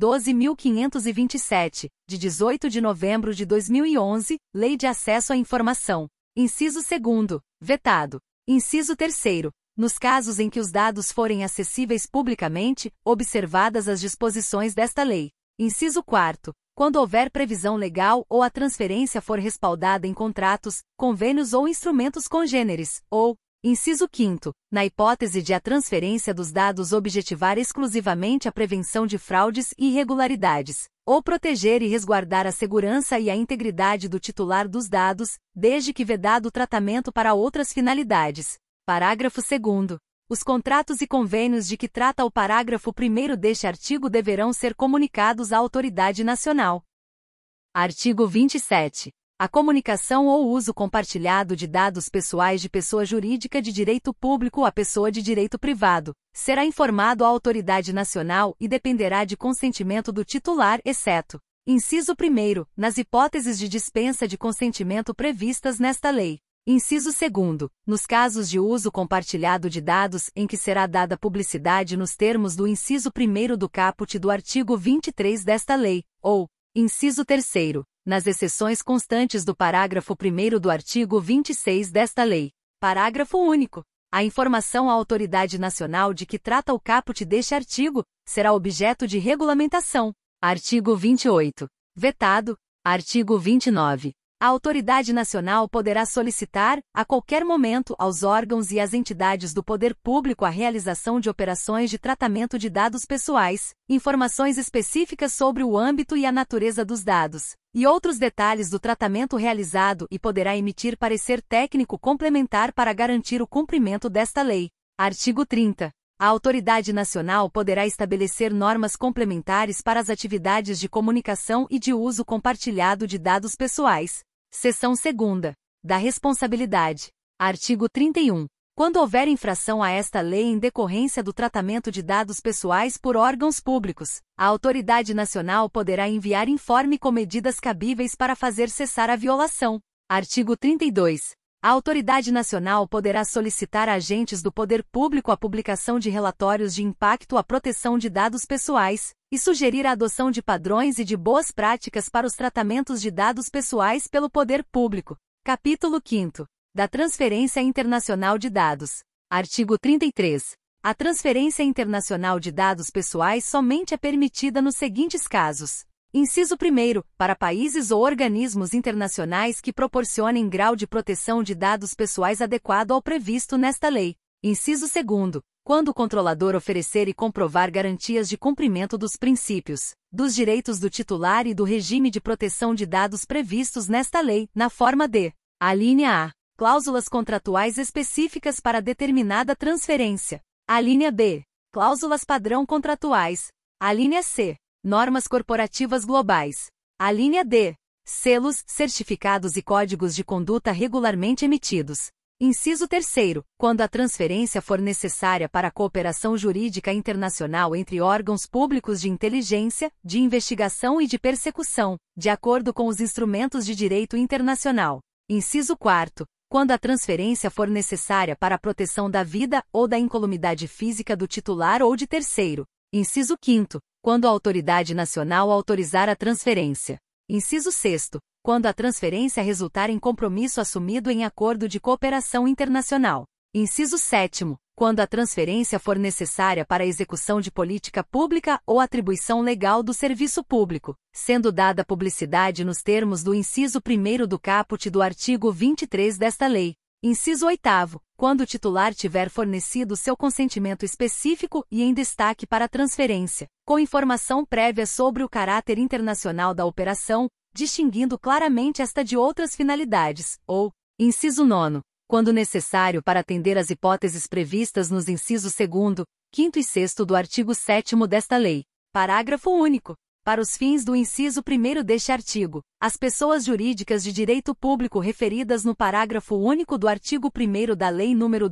12.527, de 18 de novembro de 2011, Lei de Acesso à Informação. Inciso 2º, vetado. Inciso 3º. Nos casos em que os dados forem acessíveis publicamente, observadas as disposições desta lei. Inciso 4º. Quando houver previsão legal ou a transferência for respaldada em contratos, convênios ou instrumentos congêneres, ou, inciso 5º, na hipótese de a transferência dos dados objetivar exclusivamente a prevenção de fraudes e irregularidades, ou proteger e resguardar a segurança e a integridade do titular dos dados, desde que vedado o tratamento para outras finalidades. Parágrafo 2º. Os contratos e convênios de que trata o parágrafo 1º deste artigo deverão ser comunicados à autoridade nacional. Artigo 27. A comunicação ou uso compartilhado de dados pessoais de pessoa jurídica de direito público a pessoa de direito privado será informado à autoridade nacional e dependerá de consentimento do titular, exceto: inciso 1º, nas hipóteses de dispensa de consentimento previstas nesta lei. Inciso 2º, nos casos de uso compartilhado de dados em que será dada publicidade nos termos do inciso 1º do caput do artigo 23 desta lei, ou, inciso 3º, nas exceções constantes do parágrafo 1º do artigo 26 desta lei. Parágrafo único. A informação à autoridade nacional de que trata o caput deste artigo será objeto de regulamentação. Artigo 28. Vetado. Artigo 29. A autoridade nacional poderá solicitar, a qualquer momento, aos órgãos e às entidades do poder público a realização de operações de tratamento de dados pessoais, informações específicas sobre o âmbito e a natureza dos dados, e outros detalhes do tratamento realizado e poderá emitir parecer técnico complementar para garantir o cumprimento desta lei. Artigo 30. A autoridade nacional poderá estabelecer normas complementares para as atividades de comunicação e de uso compartilhado de dados pessoais. Seção 2ª. Da responsabilidade. Artigo 31. Quando houver infração a esta lei em decorrência do tratamento de dados pessoais por órgãos públicos, a autoridade nacional poderá enviar informe com medidas cabíveis para fazer cessar a violação. Artigo 32. A autoridade nacional poderá solicitar a agentes do poder público a publicação de relatórios de impacto à proteção de dados pessoais, e sugerir a adoção de padrões e de boas práticas para os tratamentos de dados pessoais pelo poder público. Capítulo 5º. Da transferência internacional de dados. Artigo 33. A transferência internacional de dados pessoais somente é permitida nos seguintes casos. Inciso 1º, para países ou organismos internacionais que proporcionem grau de proteção de dados pessoais adequado ao previsto nesta lei. Inciso 2º, quando o controlador oferecer e comprovar garantias de cumprimento dos princípios, dos direitos do titular e do regime de proteção de dados previstos nesta lei, na forma de: alínea A, cláusulas contratuais específicas para determinada transferência; alínea B, cláusulas padrão contratuais; alínea C, normas corporativas globais; alínea D, selos, certificados e códigos de conduta regularmente emitidos. Inciso 3º, quando a transferência for necessária para a cooperação jurídica internacional entre órgãos públicos de inteligência, de investigação e de persecução, de acordo com os instrumentos de direito internacional. Inciso 4º, quando a transferência for necessária para a proteção da vida ou da incolumidade física do titular ou de terceiro. Inciso 5º, quando a autoridade nacional autorizar a transferência. Inciso 6º, quando a transferência resultar em compromisso assumido em acordo de cooperação internacional. Inciso 7º, quando a transferência for necessária para a execução de política pública ou atribuição legal do serviço público, sendo dada publicidade nos termos do inciso 1º do caput do artigo 23 desta lei. Inciso 8º, quando o titular tiver fornecido seu consentimento específico e em destaque para a transferência, com informação prévia sobre o caráter internacional da operação, distinguindo claramente esta de outras finalidades, ou, inciso 9º, quando necessário para atender às hipóteses previstas nos incisos 2º, 5º e 6º do artigo 7º desta lei. Parágrafo único. Para os fins do inciso 1º deste artigo, as pessoas jurídicas de direito público referidas no parágrafo único do artigo 1º da Lei nº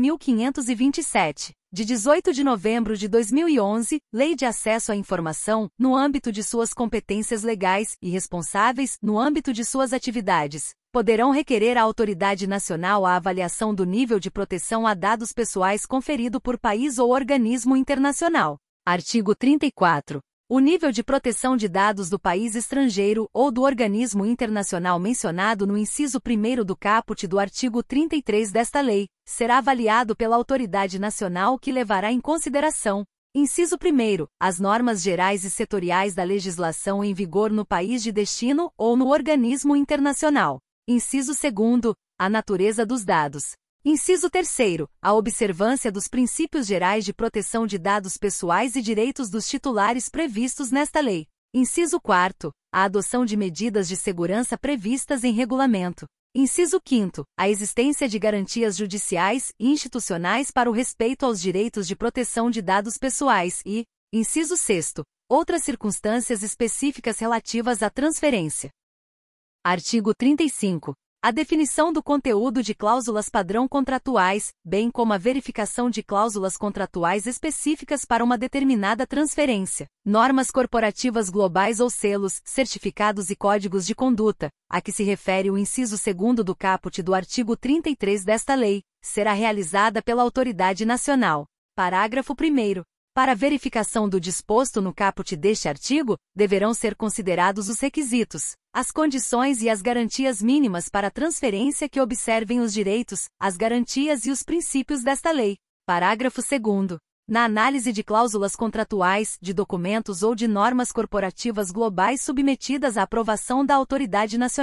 12.527, de 18 de novembro de 2011, Lei de Acesso à Informação, no âmbito de suas competências legais, e responsáveis, no âmbito de suas atividades, poderão requerer à autoridade nacional a avaliação do nível de proteção a dados pessoais conferido por país ou organismo internacional. Artigo 34. O nível de proteção de dados do país estrangeiro ou do organismo internacional mencionado no inciso 1º do caput do artigo 33 desta lei, será avaliado pela autoridade nacional que levará em consideração: inciso 1º, as normas gerais e setoriais da legislação em vigor no país de destino ou no organismo internacional. Inciso 2º, a natureza dos dados. Inciso 3º, a observância dos princípios gerais de proteção de dados pessoais e direitos dos titulares previstos nesta lei. Inciso 4º, a adoção de medidas de segurança previstas em regulamento. Inciso 5º, a existência de garantias judiciais e institucionais para o respeito aos direitos de proteção de dados pessoais e, inciso 6º, outras circunstâncias específicas relativas à transferência. Artigo 35. A definição do conteúdo de cláusulas padrão contratuais, bem como a verificação de cláusulas contratuais específicas para uma determinada transferência, normas corporativas globais ou selos, certificados e códigos de conduta, a que se refere o inciso 2º do caput do artigo 33 desta lei, será realizada pela autoridade nacional. Parágrafo 1º. Para a verificação do disposto no caput deste artigo, deverão ser considerados os requisitos, as condições e as garantias mínimas para a transferência que observem os direitos, as garantias e os princípios desta lei. Parágrafo 2º. Na análise de cláusulas contratuais, de documentos ou de normas corporativas globais submetidas à aprovação da autoridade nacional,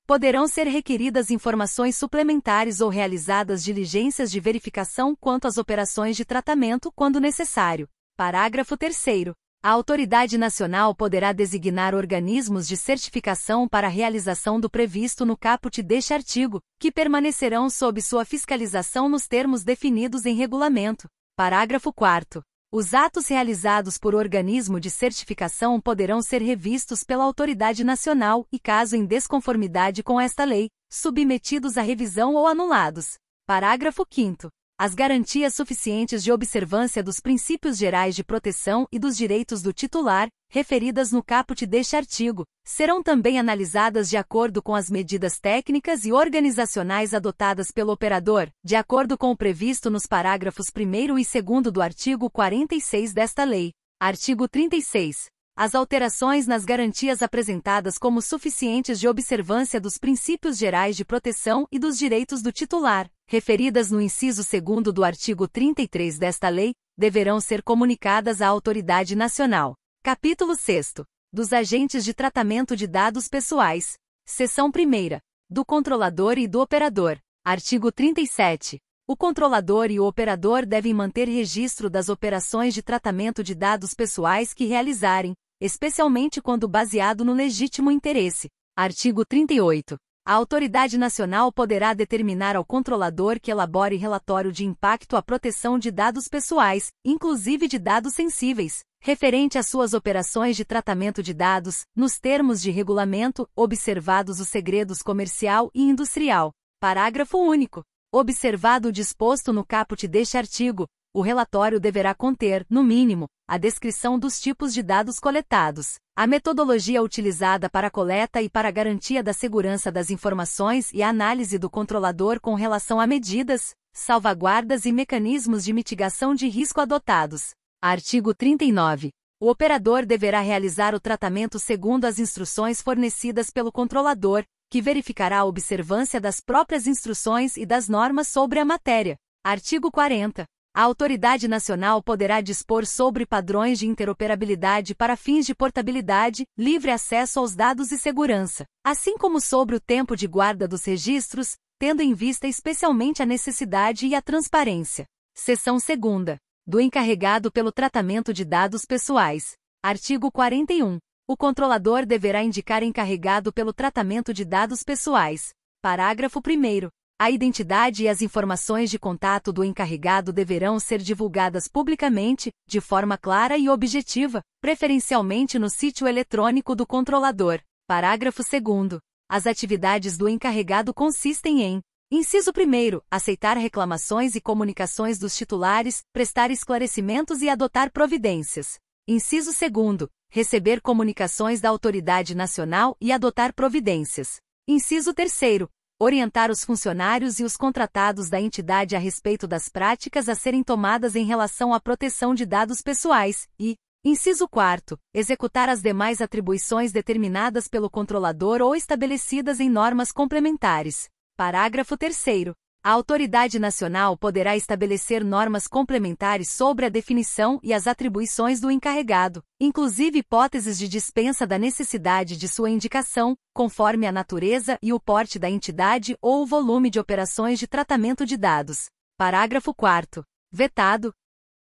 Poderão ser requeridas informações suplementares ou realizadas diligências de verificação quanto às operações de tratamento quando necessário. Parágrafo 3º. A autoridade nacional poderá designar organismos de certificação para a realização do previsto no caput deste artigo, que permanecerão sob sua fiscalização nos termos definidos em regulamento. Parágrafo 4º. Os atos realizados por organismo de certificação poderão ser revistos pela autoridade nacional e, caso em desconformidade com esta lei, submetidos à revisão ou anulados. Parágrafo 5º. As garantias suficientes de observância dos princípios gerais de proteção e dos direitos do titular, referidas no caput deste artigo, serão também analisadas de acordo com as medidas técnicas e organizacionais adotadas pelo operador, de acordo com o previsto nos parágrafos 1º e 2º do artigo 46 desta lei. Artigo 36. As alterações nas garantias apresentadas como suficientes de observância dos princípios gerais de proteção e dos direitos do titular, referidas no inciso 2º do artigo 33 desta lei, deverão ser comunicadas à autoridade nacional. Capítulo 6º. Dos agentes de tratamento de dados pessoais. Seção 1ª. Do controlador e do operador. Artigo 37. O controlador e o operador devem manter registro das operações de tratamento de dados pessoais que realizarem, especialmente quando baseado no legítimo interesse. Artigo 38. A autoridade nacional poderá determinar ao controlador que elabore relatório de impacto à proteção de dados pessoais, inclusive de dados sensíveis, referente às suas operações de tratamento de dados, nos termos de regulamento, observados os segredos comercial e industrial. Parágrafo único. Observado o disposto no caput deste artigo, o relatório deverá conter, no mínimo, a descrição dos tipos de dados coletados, a metodologia utilizada para a coleta e para a garantia da segurança das informações e a análise do controlador com relação a medidas, salvaguardas e mecanismos de mitigação de risco adotados. Artigo 39. O operador deverá realizar o tratamento segundo as instruções fornecidas pelo controlador, que verificará a observância das próprias instruções e das normas sobre a matéria. Artigo 40. A autoridade nacional poderá dispor sobre padrões de interoperabilidade para fins de portabilidade, livre acesso aos dados e segurança, assim como sobre o tempo de guarda dos registros, tendo em vista especialmente a necessidade e a transparência. Seção 2ª. Do encarregado pelo tratamento de dados pessoais. Artigo 41. O controlador deverá indicar encarregado pelo tratamento de dados pessoais. Parágrafo 1º. A identidade e as informações de contato do encarregado deverão ser divulgadas publicamente, de forma clara e objetiva, preferencialmente no sítio eletrônico do controlador. Parágrafo 2º. As atividades do encarregado consistem em: inciso 1º, aceitar reclamações e comunicações dos titulares, prestar esclarecimentos e adotar providências. Inciso 2º, receber comunicações da autoridade nacional e adotar providências. Inciso 3º, orientar os funcionários e os contratados da entidade a respeito das práticas a serem tomadas em relação à proteção de dados pessoais e, inciso 4º, executar as demais atribuições determinadas pelo controlador ou estabelecidas em normas complementares. Parágrafo 3º. A autoridade nacional poderá estabelecer normas complementares sobre a definição e as atribuições do encarregado, inclusive hipóteses de dispensa da necessidade de sua indicação, conforme a natureza e o porte da entidade ou o volume de operações de tratamento de dados. Parágrafo 4º. Vetado.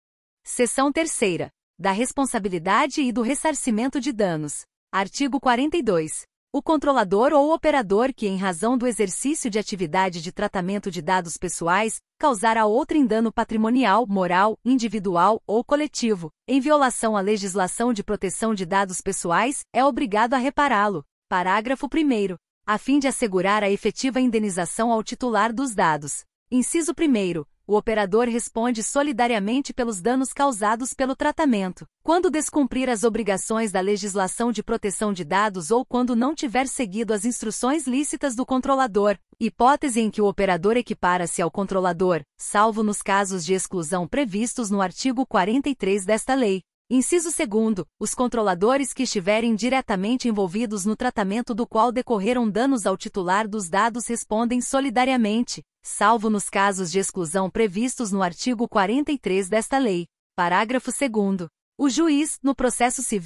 Seção 3ª. Da responsabilidade e do ressarcimento de danos. Artigo 42. O controlador ou operador que, em razão do exercício de atividade de tratamento de dados pessoais, causar a outrem dano patrimonial, moral, individual ou coletivo, em violação à legislação de proteção de dados pessoais, é obrigado a repará-lo. Parágrafo 1º. A fim de assegurar a efetiva indenização ao titular dos dados. Inciso 1º. O operador responde solidariamente pelos danos causados pelo tratamento, quando descumprir as obrigações da legislação de proteção de dados ou quando não tiver seguido as instruções lícitas do controlador, hipótese em que o operador equipara-se ao controlador, salvo nos casos de exclusão previstos no artigo 43 desta lei. Inciso 2º. Os controladores que estiverem diretamente envolvidos no tratamento do qual decorreram danos ao titular dos dados respondem solidariamente, salvo nos casos de exclusão previstos no artigo 43 desta lei. Parágrafo 2º. O juiz, no processo civil,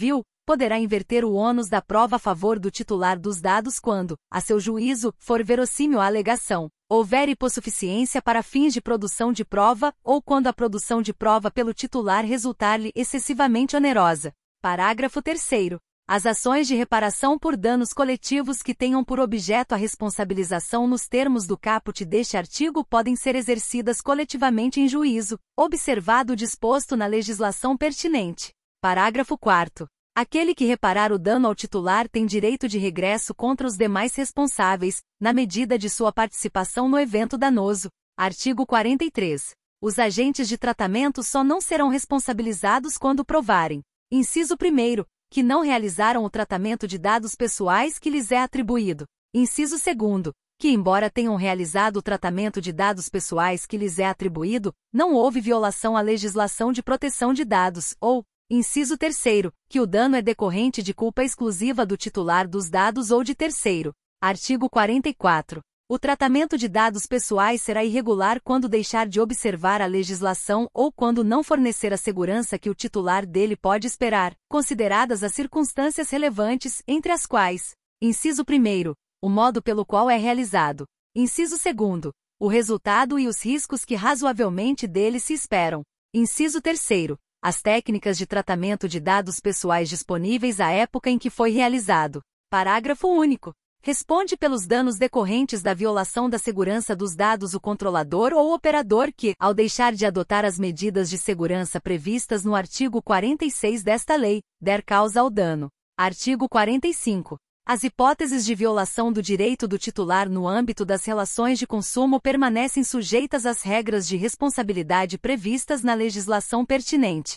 poderá inverter o ônus da prova a favor do titular dos dados quando, a seu juízo, for verossímil a alegação, houver hipossuficiência para fins de produção de prova, ou quando a produção de prova pelo titular resultar-lhe excessivamente onerosa. Parágrafo 3º. As ações de reparação por danos coletivos que tenham por objeto a responsabilização nos termos do caput deste artigo podem ser exercidas coletivamente em juízo, observado o disposto na legislação pertinente. Parágrafo 4º. Aquele que reparar o dano ao titular tem direito de regresso contra os demais responsáveis, na medida de sua participação no evento danoso. Artigo 43. Os agentes de tratamento só não serão responsabilizados quando provarem: inciso 1º, que não realizaram o tratamento de dados pessoais que lhes é atribuído. Inciso 2º, que embora tenham realizado o tratamento de dados pessoais que lhes é atribuído, não houve violação à legislação de proteção de dados, ou, inciso 3º, que o dano é decorrente de culpa exclusiva do titular dos dados ou de terceiro. Artigo 44. O tratamento de dados pessoais será irregular quando deixar de observar a legislação ou quando não fornecer a segurança que o titular dele pode esperar, consideradas as circunstâncias relevantes, entre as quais: inciso 1º, o modo pelo qual é realizado. Inciso 2º, o resultado e os riscos que razoavelmente dele se esperam. Inciso 3º, as técnicas de tratamento de dados pessoais disponíveis à época em que foi realizado. Parágrafo único. Responde pelos danos decorrentes da violação da segurança dos dados o controlador ou operador que, ao deixar de adotar as medidas de segurança previstas no artigo 46 desta lei, der causa ao dano. Artigo 45. As hipóteses de violação do direito do titular no âmbito das relações de consumo permanecem sujeitas às regras de responsabilidade previstas na legislação pertinente.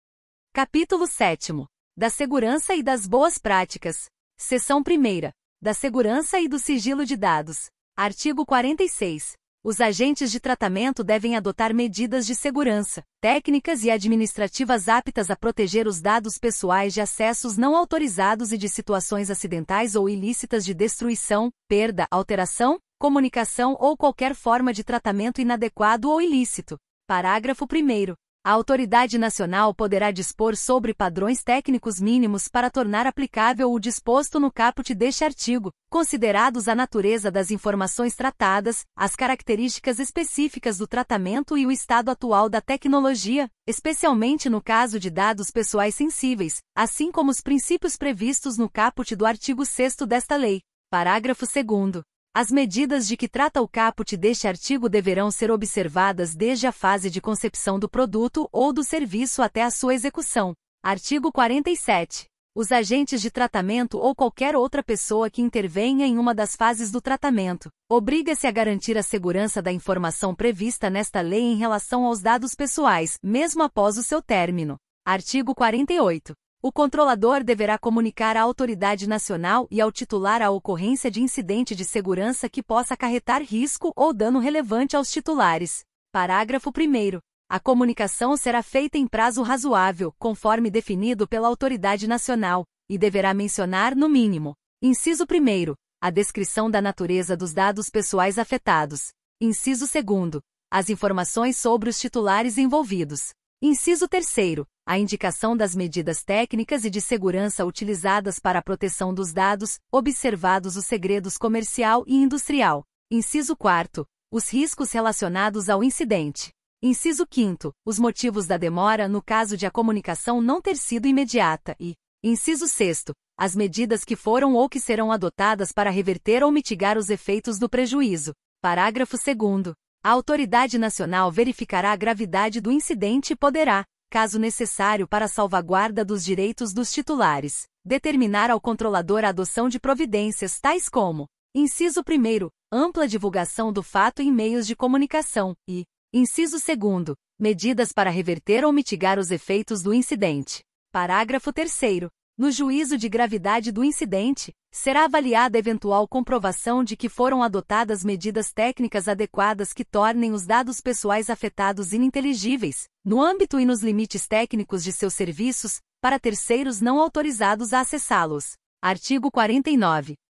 Capítulo 7º. Da segurança e das boas práticas. Seção 1ª. Da segurança e do sigilo de dados. Artigo 46. Os agentes de tratamento devem adotar medidas de segurança, técnicas e administrativas aptas a proteger os dados pessoais de acessos não autorizados e de situações acidentais ou ilícitas de destruição, perda, alteração, comunicação ou qualquer forma de tratamento inadequado ou ilícito. Parágrafo 1º. A autoridade nacional poderá dispor sobre padrões técnicos mínimos para tornar aplicável o disposto no caput deste artigo, considerados a natureza das informações tratadas, as características específicas do tratamento e o estado atual da tecnologia, especialmente no caso de dados pessoais sensíveis, assim como os princípios previstos no caput do artigo 6º desta lei. Parágrafo 2º. As medidas de que trata o caput deste artigo deverão ser observadas desde a fase de concepção do produto ou do serviço até a sua execução. Artigo 47. Os agentes de tratamento ou qualquer outra pessoa que intervenha em uma das fases do tratamento, obriga-se a garantir a segurança da informação prevista nesta lei em relação aos dados pessoais, mesmo após o seu término. Artigo 48. O controlador deverá comunicar à autoridade nacional e ao titular a ocorrência de incidente de segurança que possa acarretar risco ou dano relevante aos titulares. Parágrafo 1º. A comunicação será feita em prazo razoável, conforme definido pela autoridade nacional, e deverá mencionar, no mínimo: inciso 1º, a descrição da natureza dos dados pessoais afetados. Inciso 2º, as informações sobre os titulares envolvidos. Inciso 3º, a indicação das medidas técnicas e de segurança utilizadas para a proteção dos dados, observados os segredos comercial e industrial. Inciso 4º, os riscos relacionados ao incidente. Inciso 5º, os motivos da demora no caso de a comunicação não ter sido imediata e, inciso 6º, as medidas que foram ou que serão adotadas para reverter ou mitigar os efeitos do prejuízo. Parágrafo 2º. A autoridade nacional verificará a gravidade do incidente e poderá, caso necessário para a salvaguarda dos direitos dos titulares, determinar ao controlador a adoção de providências tais como: inciso 1º, ampla divulgação do fato em meios de comunicação e, inciso 2º, medidas para reverter ou mitigar os efeitos do incidente. Parágrafo 3º. No juízo de gravidade do incidente, será avaliada a eventual comprovação de que foram adotadas medidas técnicas adequadas que tornem os dados pessoais afetados ininteligíveis, no âmbito e nos limites técnicos de seus serviços, para terceiros não autorizados a acessá-los. Artigo 49.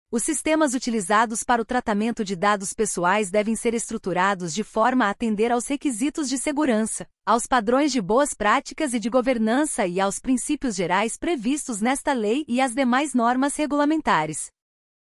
Os sistemas utilizados para o tratamento de dados pessoais devem ser estruturados de forma a atender aos requisitos de segurança, aos padrões de boas práticas e de governança e aos princípios gerais previstos nesta lei e as demais normas regulamentares.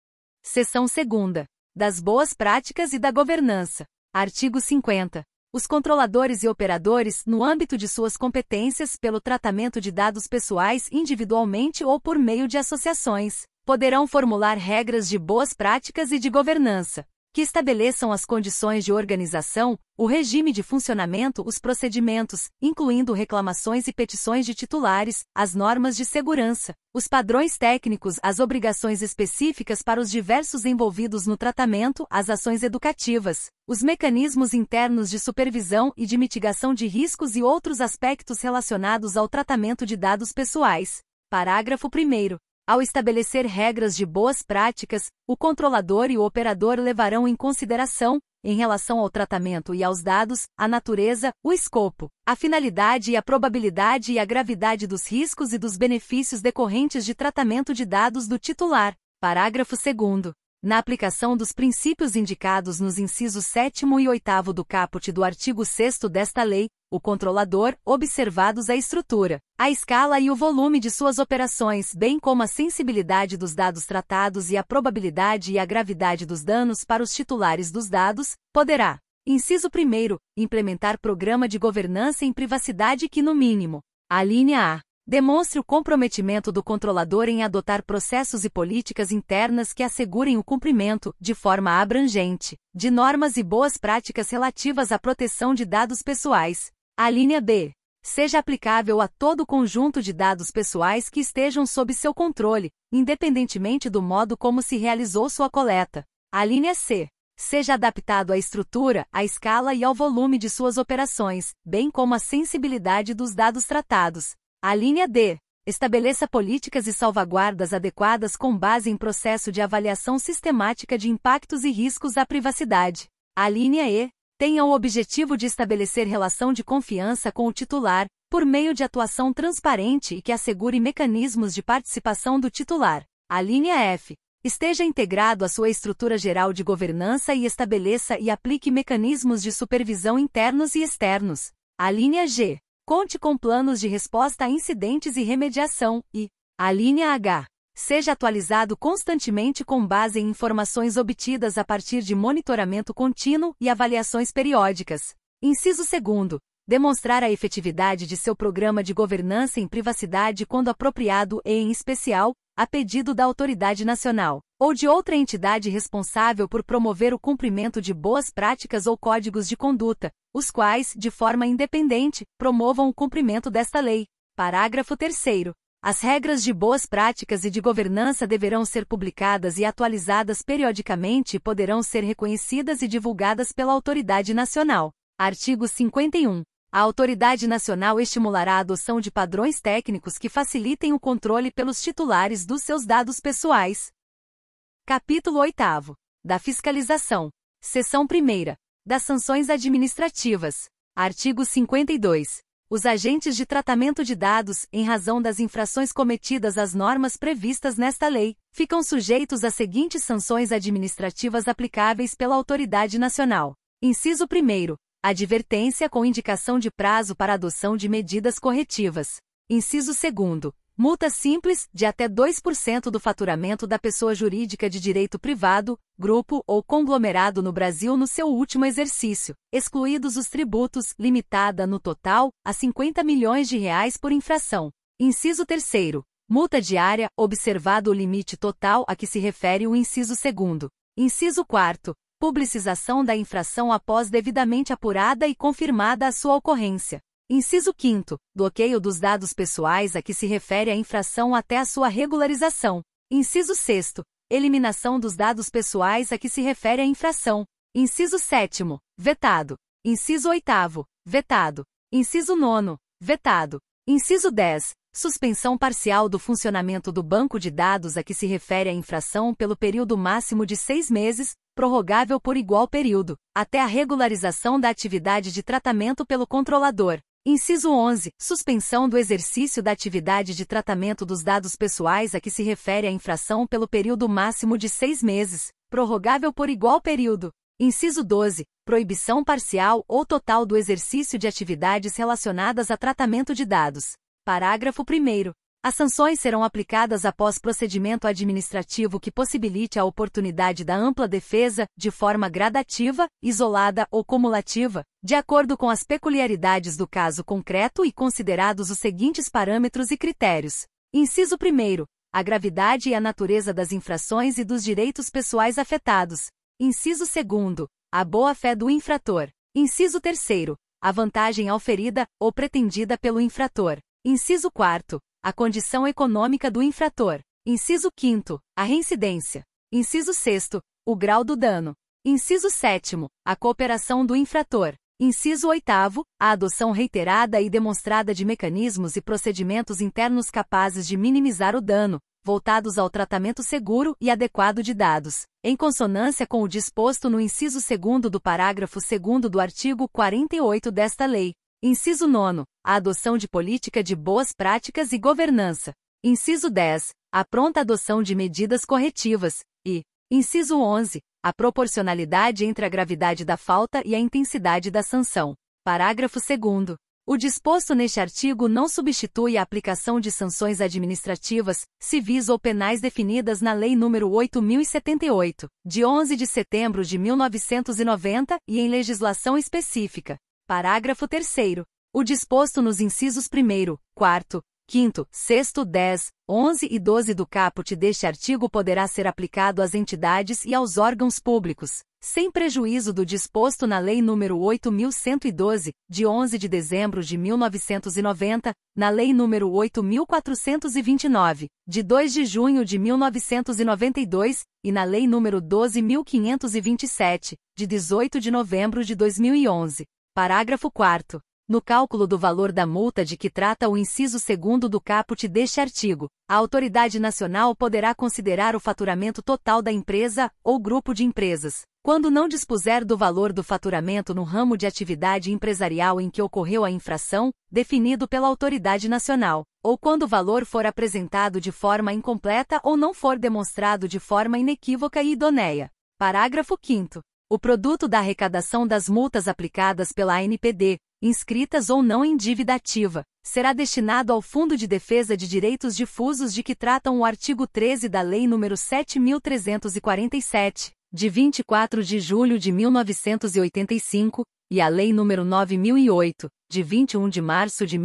Seção 2ª. Das boas práticas e da governança. Artigo 50. Os controladores e operadores, no âmbito de suas competências pelo tratamento de dados pessoais individualmente ou por meio de associações, poderão formular regras de boas práticas e de governança, que estabeleçam as condições de organização, o regime de funcionamento, os procedimentos, incluindo reclamações e petições de titulares, as normas de segurança, os padrões técnicos, as obrigações específicas para os diversos envolvidos no tratamento, as ações educativas, os mecanismos internos de supervisão e de mitigação de riscos e outros aspectos relacionados ao tratamento de dados pessoais. Parágrafo 1º. Ao estabelecer regras de boas práticas, o controlador e o operador levarão em consideração, em relação ao tratamento e aos dados, a natureza, o escopo, a finalidade e a probabilidade e a gravidade dos riscos e dos benefícios decorrentes de tratamento de dados do titular. Parágrafo 2º. Na aplicação dos princípios indicados nos incisos 7º e 8º do caput do artigo 6º desta lei, o controlador, observados a estrutura, a escala e o volume de suas operações, bem como a sensibilidade dos dados tratados e a probabilidade e a gravidade dos danos para os titulares dos dados, poderá, inciso 1º, implementar programa de governança em privacidade que, no mínimo, a linha A, demonstre o comprometimento do controlador em adotar processos e políticas internas que assegurem o cumprimento, de forma abrangente, de normas e boas práticas relativas à proteção de dados pessoais. A linha B, seja aplicável a todo o conjunto de dados pessoais que estejam sob seu controle, independentemente do modo como se realizou sua coleta. A linha C, seja adaptado à estrutura, à escala e ao volume de suas operações, bem como à sensibilidade dos dados tratados. A linha D, estabeleça políticas e salvaguardas adequadas com base em processo de avaliação sistemática de impactos e riscos à privacidade. A linha E, tenha o objetivo de estabelecer relação de confiança com o titular, por meio de atuação transparente e que assegure mecanismos de participação do titular. A linha F, esteja integrado à sua estrutura geral de governança e estabeleça e aplique mecanismos de supervisão internos e externos. A linha G, conte com planos de resposta a incidentes e remediação, e a linha H, seja atualizado constantemente com base em informações obtidas a partir de monitoramento contínuo e avaliações periódicas. Inciso 2º, demonstrar a efetividade de seu programa de governança em privacidade quando apropriado e, em especial, a pedido da autoridade nacional, ou de outra entidade responsável por promover o cumprimento de boas práticas ou códigos de conduta, os quais, de forma independente, promovam o cumprimento desta lei. Parágrafo 3º. As regras de boas práticas e de governança deverão ser publicadas e atualizadas periodicamente e poderão ser reconhecidas e divulgadas pela autoridade nacional. Artigo 51. A autoridade nacional estimulará a adoção de padrões técnicos que facilitem o controle pelos titulares dos seus dados pessoais. Capítulo 8º. Da fiscalização. Seção 1ª. Das sanções administrativas. Artigo 52. Os agentes de tratamento de dados, em razão das infrações cometidas às normas previstas nesta lei, ficam sujeitos às seguintes sanções administrativas aplicáveis pela autoridade nacional. Inciso 1º. Advertência com indicação de prazo para adoção de medidas corretivas. Inciso 2º. Multa simples, de até 2% do faturamento da pessoa jurídica de direito privado, grupo ou conglomerado no Brasil no seu último exercício, excluídos os tributos, limitada no total a R$ 50 milhões por infração. Inciso 3º. Multa diária, observado o limite total a que se refere o inciso 2º. Inciso 4º. Publicização da infração após devidamente apurada e confirmada a sua ocorrência. Inciso 5º. Bloqueio dos dados pessoais a que se refere a infração até a sua regularização. Inciso 6º. Eliminação dos dados pessoais a que se refere a infração. Inciso 7º. Vetado. Inciso 8º. Vetado. Inciso 9º. Vetado. Inciso 10. Suspensão parcial do funcionamento do banco de dados a que se refere a infração pelo período máximo de 6 meses, prorrogável por igual período, até a regularização da atividade de tratamento pelo controlador. Inciso 11. Suspensão do exercício da atividade de tratamento dos dados pessoais a que se refere a infração pelo período máximo de 6 meses, prorrogável por igual período. Inciso 12. Proibição parcial ou total do exercício de atividades relacionadas a tratamento de dados. Parágrafo 1º. As sanções serão aplicadas após procedimento administrativo que possibilite a oportunidade da ampla defesa, de forma gradativa, isolada ou cumulativa, de acordo com as peculiaridades do caso concreto e considerados os seguintes parâmetros e critérios. Inciso 1º. A gravidade e a natureza das infrações e dos direitos pessoais afetados. Inciso 2º. A boa-fé do infrator. Inciso 3º. A vantagem auferida ou pretendida pelo infrator. Inciso 4º. A condição econômica do infrator. Inciso 5º. A reincidência. Inciso 6º. O grau do dano. Inciso 7º. A cooperação do infrator. Inciso 8º. A adoção reiterada e demonstrada de mecanismos e procedimentos internos capazes de minimizar o dano, voltados ao tratamento seguro e adequado de dados, em consonância com o disposto no inciso 2º do parágrafo 2º do artigo 48 desta lei. Inciso 9º. A adoção de política de boas práticas e governança. Inciso 10. A pronta adoção de medidas corretivas. E, inciso 11. A proporcionalidade entre a gravidade da falta e a intensidade da sanção. Parágrafo 2º. O disposto neste artigo não substitui a aplicação de sanções administrativas, civis ou penais definidas na Lei nº 8.078, de 11 de setembro de 1990, e em legislação específica. Parágrafo 3º. O disposto nos incisos 1º, 4º, 5º, 6º, 10, 11 e 12 do caput deste artigo poderá ser aplicado às entidades e aos órgãos públicos, sem prejuízo do disposto na Lei nº 8.112, de 11 de dezembro de 1990, na Lei nº 8.429, de 2 de junho de 1992, e na Lei nº 12.527, de 18 de novembro de 2011. Parágrafo 4º. No cálculo do valor da multa de que trata o inciso 2º do caput deste artigo, a autoridade nacional poderá considerar o faturamento total da empresa ou grupo de empresas, quando não dispuser do valor do faturamento no ramo de atividade empresarial em que ocorreu a infração, definido pela autoridade nacional, ou quando o valor for apresentado de forma incompleta ou não for demonstrado de forma inequívoca e idoneia. Parágrafo 5º. O produto da arrecadação das multas aplicadas pela ANPD, inscritas ou não em dívida ativa, será destinado ao Fundo de Defesa de Direitos Difusos de que tratam o artigo 13 da Lei nº 7.347, de 24 de julho de 1985, e a Lei nº 9.008, de 21 de março de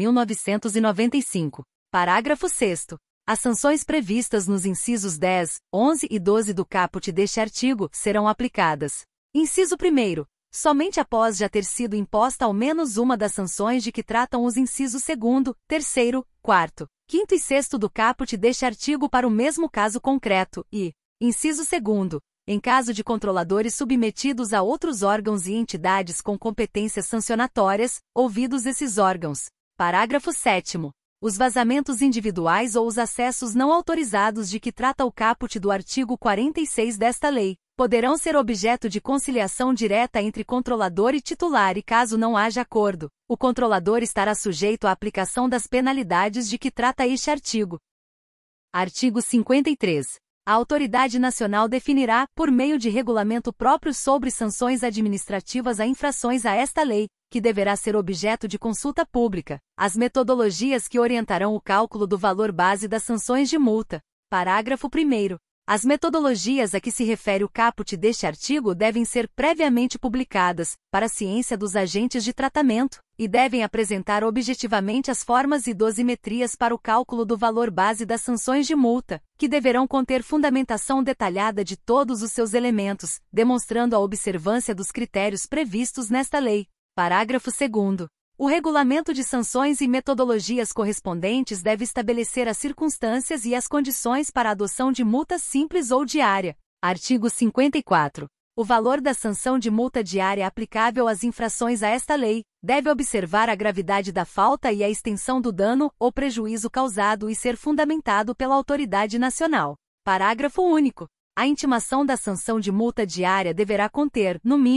1995. Parágrafo 6º. As sanções previstas nos incisos 10, 11 e 12 do caput deste artigo serão aplicadas. Inciso 1º. Somente após já ter sido imposta ao menos uma das sanções de que tratam os incisos 2º, 3º, 4º, 5º e 6º do caput deste artigo para o mesmo caso concreto, e, inciso 2º, em caso de controladores submetidos a outros órgãos e entidades com competências sancionatórias, ouvidos esses órgãos. Parágrafo 7º. Os vazamentos individuais ou os acessos não autorizados de que trata o caput do artigo 46 desta lei, poderão ser objeto de conciliação direta entre controlador e titular e caso não haja acordo, o controlador estará sujeito à aplicação das penalidades de que trata este artigo. Artigo 53. A autoridade nacional definirá, por meio de regulamento próprio sobre sanções administrativas a infrações a esta lei, que deverá ser objeto de consulta pública, as metodologias que orientarão o cálculo do valor base das sanções de multa. Parágrafo 1º. As metodologias a que se refere o caput deste artigo devem ser previamente publicadas, para a ciência dos agentes de tratamento, e devem apresentar objetivamente as formas e dosimetrias para o cálculo do valor base das sanções de multa, que deverão conter fundamentação detalhada de todos os seus elementos, demonstrando a observância dos critérios previstos nesta lei. Parágrafo 2º. O regulamento de sanções e metodologias correspondentes deve estabelecer as circunstâncias e as condições para a adoção de multa simples ou diária. Artigo 54. O valor da sanção de multa diária aplicável às infrações a esta lei deve observar a gravidade da falta e a extensão do dano ou prejuízo causado e ser fundamentado pela autoridade nacional. Parágrafo único. A intimação da sanção de multa diária deverá conter, no mínimo,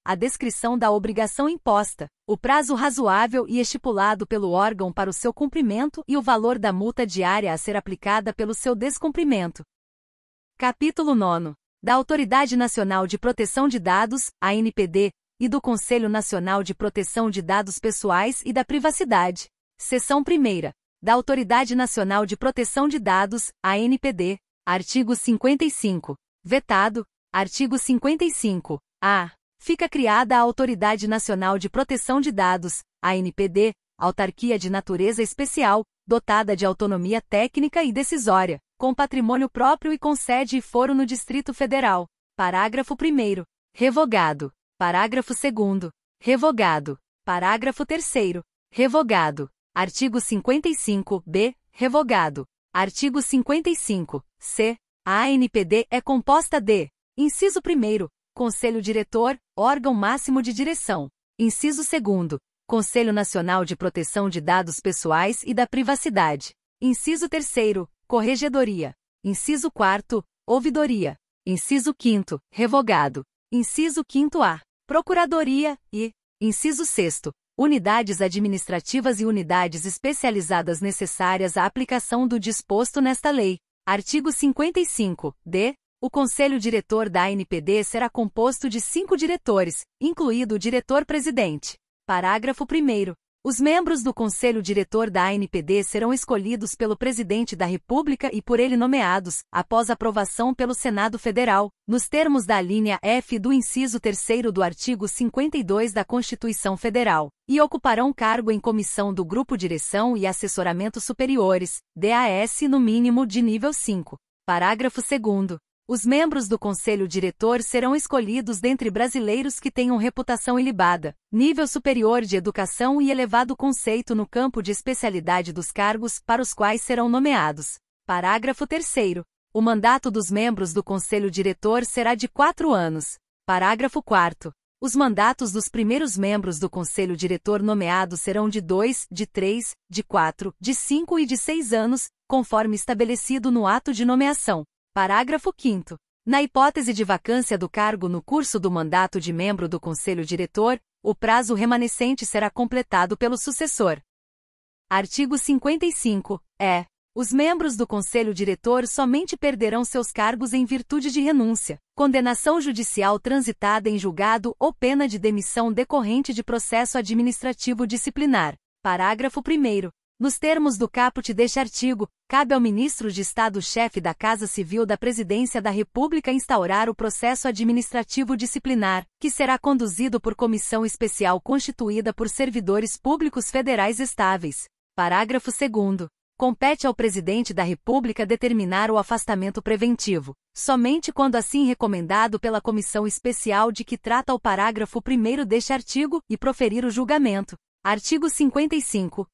a descrição da obrigação imposta, o prazo razoável e estipulado pelo órgão para o seu cumprimento e o valor da multa diária a ser aplicada pelo seu descumprimento. Capítulo 9. Da Autoridade Nacional de Proteção de Dados, ANPD, e do Conselho Nacional de Proteção de Dados Pessoais e da Privacidade. Seção 1ª. Da Autoridade Nacional de Proteção de Dados, ANPD. Artigo 55. Vetado. Artigo 55. A. Fica criada a Autoridade Nacional de Proteção de Dados, ANPD, autarquia de natureza especial, dotada de autonomia técnica e decisória, com patrimônio próprio e com sede e foro no Distrito Federal. Parágrafo 1º. Revogado. Parágrafo 2º. Revogado. Parágrafo 3º. Revogado. Artigo 55-B. Revogado. Artigo 55-C. A ANPD é composta de: inciso 1º, Conselho Diretor, órgão máximo de direção. Inciso 2º, Conselho Nacional de Proteção de Dados Pessoais e da Privacidade. Inciso 3º, Corregedoria. Inciso 4º, Ouvidoria. Inciso 5º, Revogado. Inciso 5º-A, Procuradoria e, inciso 6º, unidades administrativas e unidades especializadas necessárias à aplicação do disposto nesta lei. Artigo 55-D. O Conselho Diretor da ANPD será composto de 5 diretores, incluído o diretor-presidente. Parágrafo 1º. Os membros do Conselho Diretor da ANPD serão escolhidos pelo Presidente da República e por ele nomeados, após aprovação pelo Senado Federal, nos termos da alínea F do inciso 3º do artigo 52 da Constituição Federal, e ocuparão cargo em comissão do Grupo Direção e Assessoramento Superiores, DAS no mínimo de nível 5. Parágrafo 2º. Os membros do Conselho Diretor serão escolhidos dentre brasileiros que tenham reputação ilibada, nível superior de educação e elevado conceito no campo de especialidade dos cargos para os quais serão nomeados. Parágrafo 3º. O mandato dos membros do Conselho Diretor será de 4 anos. Parágrafo 4º. Os mandatos dos primeiros membros do Conselho Diretor nomeados serão de 2, de 3, de 4, de 5 e de 6 anos, conforme estabelecido no ato de nomeação. Parágrafo 5º. Na hipótese de vacância do cargo no curso do mandato de membro do Conselho Diretor, o prazo remanescente será completado pelo sucessor. Artigo 55. Os membros do Conselho Diretor somente perderão seus cargos em virtude de renúncia, condenação judicial transitada em julgado ou pena de demissão decorrente de processo administrativo disciplinar. Parágrafo 1º. Nos termos do caput deste artigo, cabe ao Ministro de Estado-chefe da Casa Civil da Presidência da República instaurar o processo administrativo disciplinar, que será conduzido por comissão especial constituída por servidores públicos federais estáveis. Parágrafo 2º. Compete ao Presidente da República determinar o afastamento preventivo, somente quando assim recomendado pela comissão especial de que trata o parágrafo 1º deste artigo, e proferir o julgamento. Artigo 55.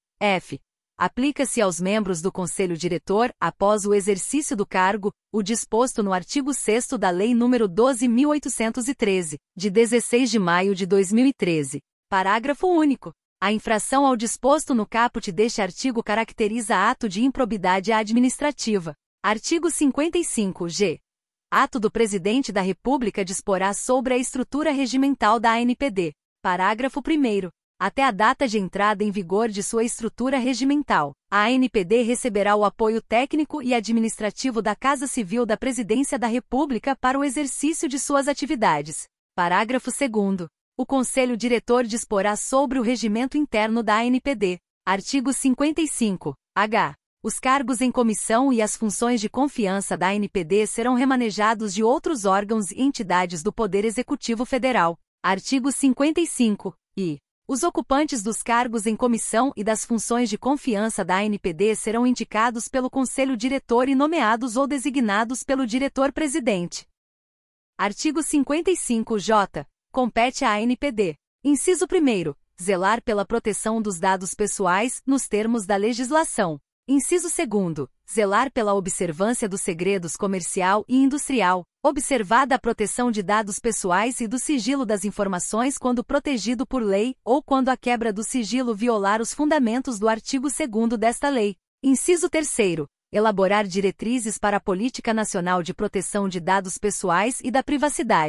Aplica-se aos membros do Conselho Diretor, após o exercício do cargo, o disposto no artigo 6º da Lei nº 12.813, de 16 de maio de 2013. Parágrafo único. A infração ao disposto no caput deste artigo caracteriza ato de improbidade administrativa. Artigo 55-G. Ato do Presidente da República disporá sobre a estrutura regimental da ANPD. Parágrafo 1º. Até a data de entrada em vigor de sua estrutura regimental, a ANPD receberá o apoio técnico e administrativo da Casa Civil da Presidência da República para o exercício de suas atividades. Parágrafo 2º. O Conselho Diretor disporá sobre o regimento interno da ANPD. Artigo 55-H. Os cargos em comissão e as funções de confiança da ANPD serão remanejados de outros órgãos e entidades do Poder Executivo Federal. Artigo 55-I. Os ocupantes dos cargos em comissão e das funções de confiança da ANPD serão indicados pelo Conselho Diretor e nomeados ou designados pelo diretor-presidente. Artigo 55-J. Compete à ANPD. Inciso 1º. Zelar pela proteção dos dados pessoais, nos termos da legislação. Inciso 2º. Zelar pela observância dos segredos comercial e industrial, observada a proteção de dados pessoais e do sigilo das informações quando protegido por lei, ou quando a quebra do sigilo violar os fundamentos do artigo 2º desta lei. Inciso 3º. Elaborar diretrizes para a Política Nacional de Proteção de Dados Pessoais e da Privacidade.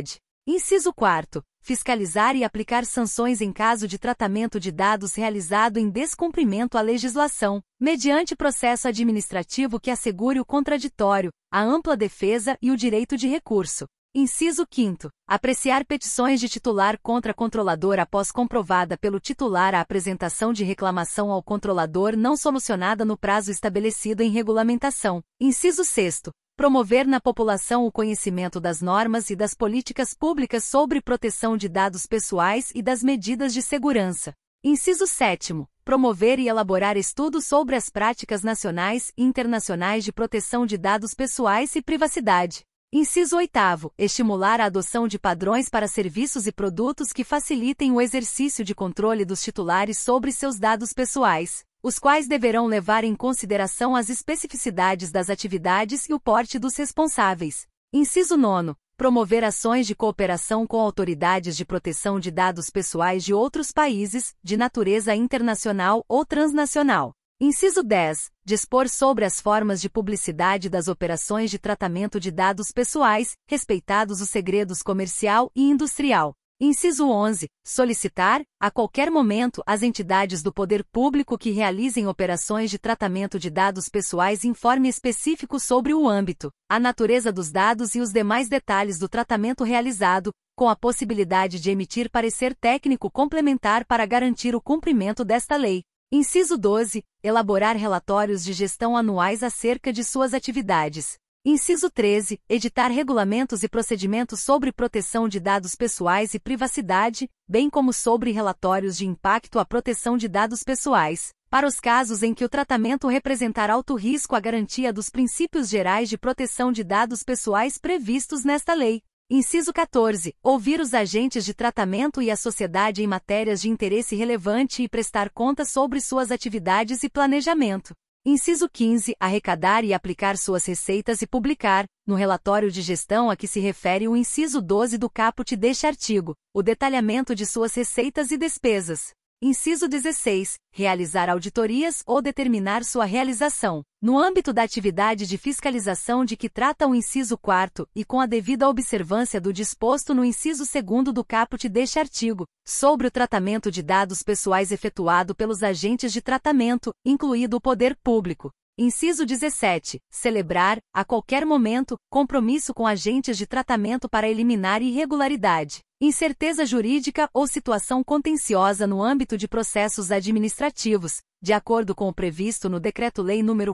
Inciso 4º. Fiscalizar e aplicar sanções em caso de tratamento de dados realizado em descumprimento à legislação, mediante processo administrativo que assegure o contraditório, a ampla defesa e o direito de recurso. Inciso 5º. Apreciar petições de titular contra controlador após comprovada pelo titular a apresentação de reclamação ao controlador não solucionada no prazo estabelecido em regulamentação. Inciso 6º. Promover na população o conhecimento das normas e das políticas públicas sobre proteção de dados pessoais e das medidas de segurança. Inciso 7º. Promover e elaborar estudos sobre as práticas nacionais e internacionais de proteção de dados pessoais e privacidade. Inciso 8º. Estimular a adoção de padrões para serviços e produtos que facilitem o exercício de controle dos titulares sobre seus dados pessoais, os quais deverão levar em consideração as especificidades das atividades e o porte dos responsáveis. Inciso 9º. Promover ações de cooperação com autoridades de proteção de dados pessoais de outros países, de natureza internacional ou transnacional. Inciso 10. Dispor sobre as formas de publicidade das operações de tratamento de dados pessoais, respeitados os segredos comercial e industrial. Inciso 11. Solicitar, a qualquer momento, às entidades do poder público que realizem operações de tratamento de dados pessoais informe específico sobre o âmbito, a natureza dos dados e os demais detalhes do tratamento realizado, com a possibilidade de emitir parecer técnico complementar para garantir o cumprimento desta lei. Inciso 12. Elaborar relatórios de gestão anuais acerca de suas atividades. Inciso 13. Editar regulamentos e procedimentos sobre proteção de dados pessoais e privacidade, bem como sobre relatórios de impacto à proteção de dados pessoais, para os casos em que o tratamento representar alto risco à garantia dos princípios gerais de proteção de dados pessoais previstos nesta lei. Inciso 14. Ouvir os agentes de tratamento e a sociedade em matérias de interesse relevante e prestar contas sobre suas atividades e planejamento. Inciso 15. Arrecadar e aplicar suas receitas e publicar, no relatório de gestão a que se refere o inciso 12 do caput deste artigo, o detalhamento de suas receitas e despesas. Inciso 16. Realizar auditorias ou determinar sua realização, no âmbito da atividade de fiscalização de que trata o inciso 4º e com a devida observância do disposto no inciso 2º do caput deste artigo, sobre o tratamento de dados pessoais efetuado pelos agentes de tratamento, incluído o poder público. Inciso 17. Celebrar, a qualquer momento, compromisso com agentes de tratamento para eliminar irregularidade, incerteza jurídica ou situação contenciosa no âmbito de processos administrativos, de acordo com o previsto no Decreto-Lei nº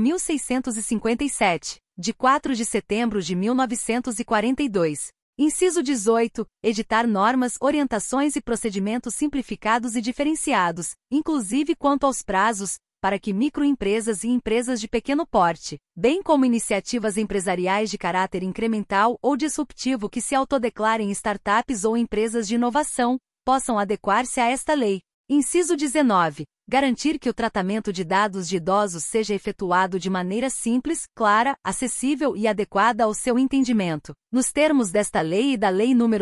4.657, de 4 de setembro de 1942. Inciso 18. Editar normas, orientações e procedimentos simplificados e diferenciados, inclusive quanto aos prazos, para que microempresas e empresas de pequeno porte, bem como iniciativas empresariais de caráter incremental ou disruptivo que se autodeclarem startups ou empresas de inovação, possam adequar-se a esta lei. Inciso 19. Garantir que o tratamento de dados de idosos seja efetuado de maneira simples, clara, acessível e adequada ao seu entendimento, nos termos desta lei e da Lei nº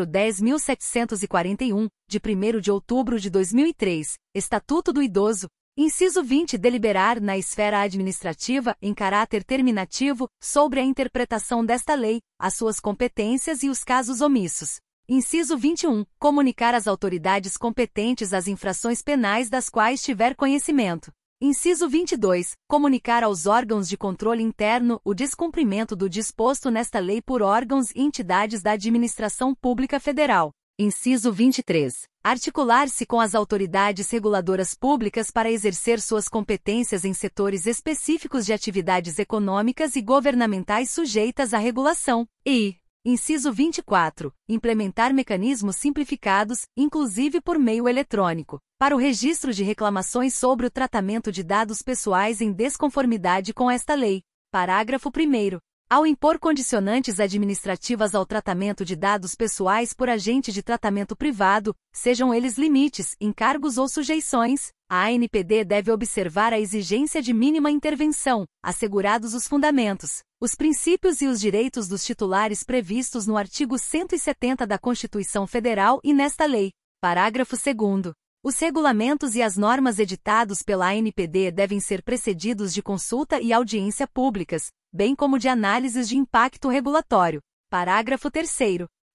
10.741, de 1º de outubro de 2003, Estatuto do Idoso. Inciso 20. Deliberar na esfera administrativa, em caráter terminativo, sobre a interpretação desta lei, as suas competências e os casos omissos. Inciso 21. Comunicar às autoridades competentes as infrações penais das quais tiver conhecimento. Inciso 22. Comunicar aos órgãos de controle interno o descumprimento do disposto nesta lei por órgãos e entidades da administração pública federal. Inciso 23. Articular-se com as autoridades reguladoras públicas para exercer suas competências em setores específicos de atividades econômicas e governamentais sujeitas à regulação. E, inciso 24. Implementar mecanismos simplificados, inclusive por meio eletrônico, para o registro de reclamações sobre o tratamento de dados pessoais em desconformidade com esta lei. Parágrafo 1º. Ao impor condicionantes administrativas ao tratamento de dados pessoais por agente de tratamento privado, sejam eles limites, encargos ou sujeições, a ANPD deve observar a exigência de mínima intervenção, assegurados os fundamentos, os princípios e os direitos dos titulares previstos no artigo 170 da Constituição Federal e nesta lei. Parágrafo 2º. Os regulamentos e as normas editados pela ANPD devem ser precedidos de consulta e audiência públicas, bem como de análises de impacto regulatório. Parágrafo 3º.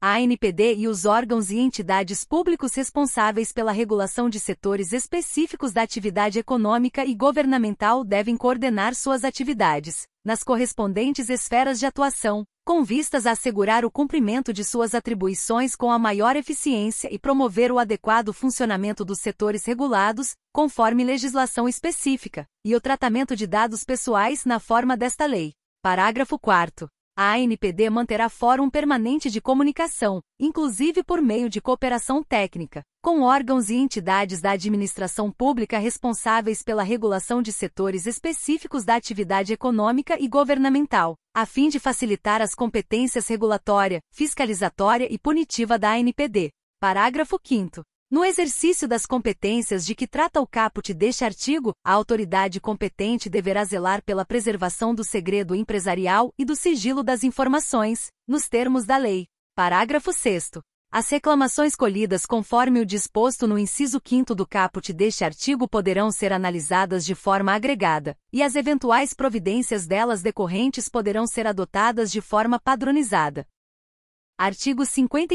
A ANPD e os órgãos e entidades públicos responsáveis pela regulação de setores específicos da atividade econômica e governamental devem coordenar suas atividades, nas correspondentes esferas de atuação, com vistas a assegurar o cumprimento de suas atribuições com a maior eficiência e promover o adequado funcionamento dos setores regulados, conforme legislação específica, e o tratamento de dados pessoais na forma desta lei. Parágrafo 4º. A ANPD manterá fórum permanente de comunicação, inclusive por meio de cooperação técnica, com órgãos e entidades da administração pública responsáveis pela regulação de setores específicos da atividade econômica e governamental, a fim de facilitar as competências regulatória, fiscalizatória e punitiva da ANPD. Parágrafo 5º. No exercício das competências de que trata o caput deste artigo, a autoridade competente deverá zelar pela preservação do segredo empresarial e do sigilo das informações, nos termos da lei. Parágrafo 6º. As reclamações colhidas conforme o disposto no inciso 5º do caput deste artigo poderão ser analisadas de forma agregada, e as eventuais providências delas decorrentes poderão ser adotadas de forma padronizada. Artigo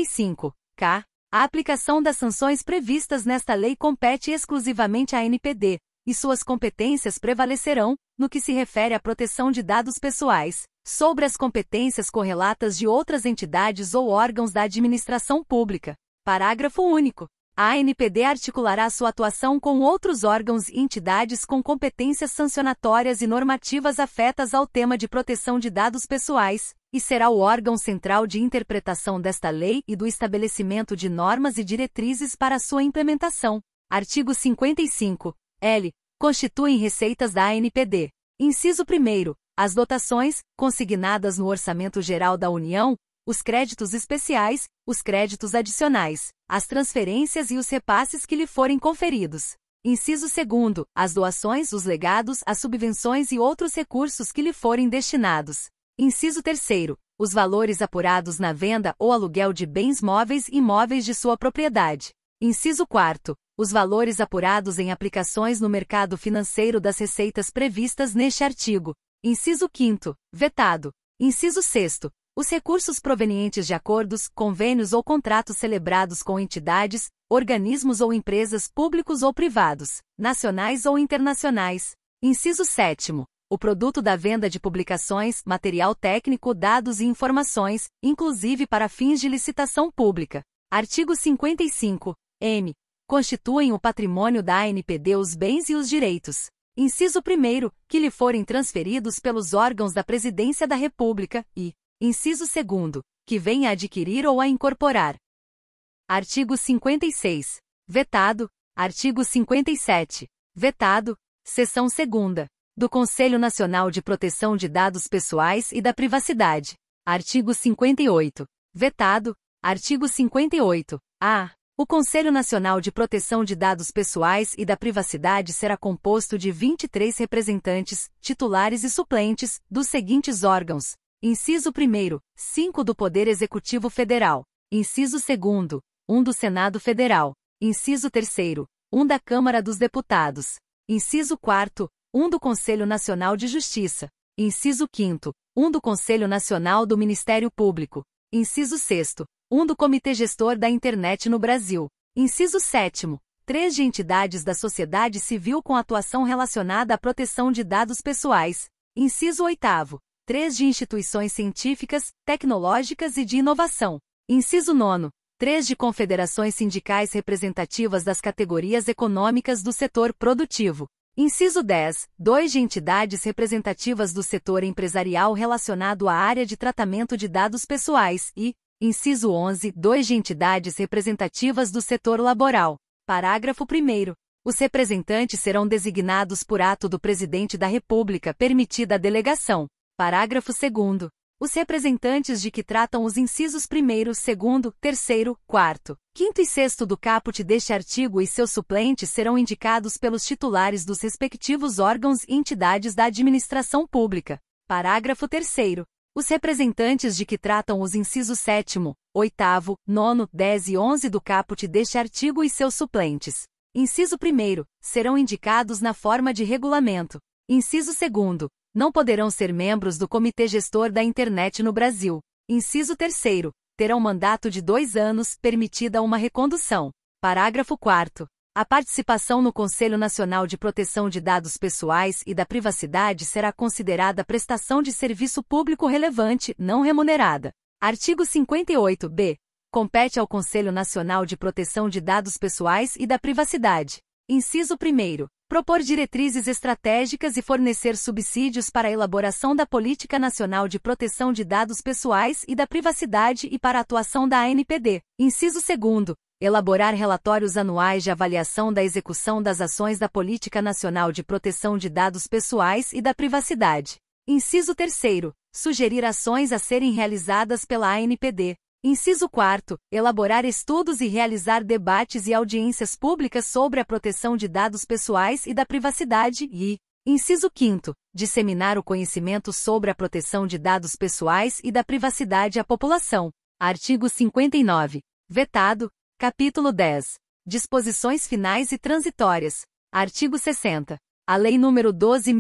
55-K. A aplicação das sanções previstas nesta lei compete exclusivamente à ANPD, e suas competências prevalecerão, no que se refere à proteção de dados pessoais, sobre as competências correlatas de outras entidades ou órgãos da administração pública. Parágrafo único. A ANPD articulará sua atuação com outros órgãos e entidades com competências sancionatórias e normativas afetas ao tema de proteção de dados pessoais, e será o órgão central de interpretação desta lei e do estabelecimento de normas e diretrizes para sua implementação. Artigo 55. L. Constituem receitas da ANPD. Inciso 1º. As dotações, consignadas no Orçamento Geral da União, os créditos especiais, os créditos adicionais, as transferências e os repasses que lhe forem conferidos. Inciso 2º. As doações, os legados, as subvenções e outros recursos que lhe forem destinados. Inciso 3º. Os valores apurados na venda ou aluguel de bens móveis e imóveis de sua propriedade. Inciso 4º. Os valores apurados em aplicações no mercado financeiro das receitas previstas neste artigo. Inciso 5º. Vetado. Inciso 6º. Os recursos provenientes de acordos, convênios ou contratos celebrados com entidades, organismos ou empresas públicos ou privados, nacionais ou internacionais. Inciso 7º. O produto da venda de publicações, material técnico, dados e informações, inclusive para fins de licitação pública. Artigo 55. M. Constituem o patrimônio da ANPD os bens e os direitos. Inciso 1º, que lhe forem transferidos pelos órgãos da Presidência da República, e, inciso 2º, que venha a adquirir ou a incorporar. Artigo 56. Vetado. Artigo 57. Vetado. Seção 2ª. Do Conselho Nacional de Proteção de Dados Pessoais e da Privacidade. Artigo 58. Vetado. Artigo 58. A. O Conselho Nacional de Proteção de Dados Pessoais e da Privacidade será composto de 23 representantes, titulares e suplentes, dos seguintes órgãos. Inciso 1º, 5 do Poder Executivo Federal. Inciso 2º, 1 do Senado Federal. Inciso 3º, 1 da Câmara dos Deputados. Inciso 4º, 1 do Conselho Nacional de Justiça. Inciso 5º, 1 do Conselho Nacional do Ministério Público. Inciso 6º, 1 do Comitê Gestor da Internet no Brasil. Inciso 7º, 3 de entidades da sociedade civil com atuação relacionada à proteção de dados pessoais. Inciso 8º, 3 de instituições científicas, tecnológicas e de inovação. Inciso 9º, 3 de confederações sindicais representativas das categorias econômicas do setor produtivo. Inciso 10, 2 de entidades representativas do setor empresarial relacionado à área de tratamento de dados pessoais e, inciso 11, 2 de entidades representativas do setor laboral. Parágrafo 1º. Os representantes serão designados por ato do Presidente da República, permitida a delegação. Parágrafo 2º. Os representantes de que tratam os incisos 1º, 2º, 3º, 4º, 5º e 6º do caput deste artigo e seus suplentes serão indicados pelos titulares dos respectivos órgãos e entidades da administração pública. Parágrafo 3º. Os representantes de que tratam os incisos 7º, 8º, 9º, 10 e 11 do caput deste artigo e seus suplentes. Inciso 1º, serão indicados na forma de regulamento. Inciso 2º, não poderão ser membros do Comitê Gestor da Internet no Brasil. Inciso 3º, terão mandato de 2 anos, permitida uma recondução. Parágrafo 4º. A participação no Conselho Nacional de Proteção de Dados Pessoais e da Privacidade será considerada prestação de serviço público relevante, não remunerada. Artigo 58-B. Compete ao Conselho Nacional de Proteção de Dados Pessoais e da Privacidade. Inciso 1º. Propor diretrizes estratégicas e fornecer subsídios para a elaboração da Política Nacional de Proteção de Dados Pessoais e da Privacidade e para a atuação da ANPD. Inciso 2º. Elaborar relatórios anuais de avaliação da execução das ações da Política Nacional de Proteção de Dados Pessoais e da Privacidade. Inciso 3º. Sugerir ações a serem realizadas pela ANPD. Inciso 4º. Elaborar estudos e realizar debates e audiências públicas sobre a proteção de dados pessoais e da privacidade e, inciso 5º. Disseminar o conhecimento sobre a proteção de dados pessoais e da privacidade à população. Artigo 59. Vetado. Capítulo 10. Disposições finais e transitórias. Artigo 60. A Lei nº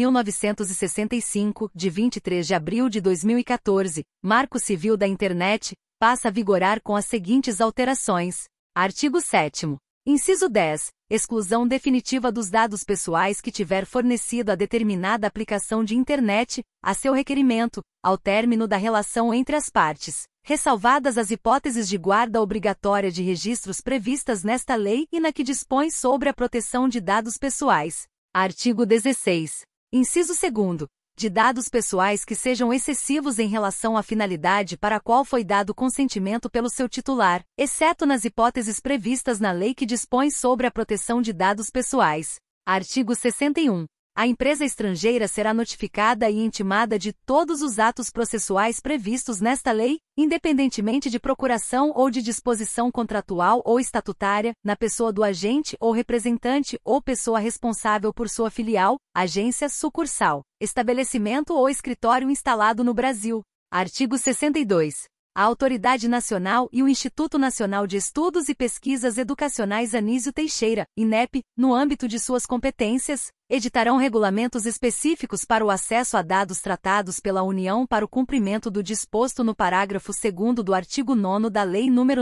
12.965, de 23 de abril de 2014, Marco Civil da Internet, passa a vigorar com as seguintes alterações. Artigo 7º. Inciso 10. Exclusão definitiva dos dados pessoais que tiver fornecido a determinada aplicação de Internet, a seu requerimento, ao término da relação entre as partes, ressalvadas as hipóteses de guarda obrigatória de registros previstas nesta lei e na que dispõe sobre a proteção de dados pessoais. Artigo 16. Inciso 2º. De dados pessoais que sejam excessivos em relação à finalidade para a qual foi dado consentimento pelo seu titular, exceto nas hipóteses previstas na lei que dispõe sobre a proteção de dados pessoais. Artigo 61. A empresa estrangeira será notificada e intimada de todos os atos processuais previstos nesta lei, independentemente de procuração ou de disposição contratual ou estatutária, na pessoa do agente ou representante ou pessoa responsável por sua filial, agência, sucursal, estabelecimento ou escritório instalado no Brasil. Artigo 62. A Autoridade Nacional e o Instituto Nacional de Estudos e Pesquisas Educacionais Anísio Teixeira, INEP, no âmbito de suas competências, editarão regulamentos específicos para o acesso a dados tratados pela União para o cumprimento do disposto no parágrafo 2º do artigo 9º da Lei nº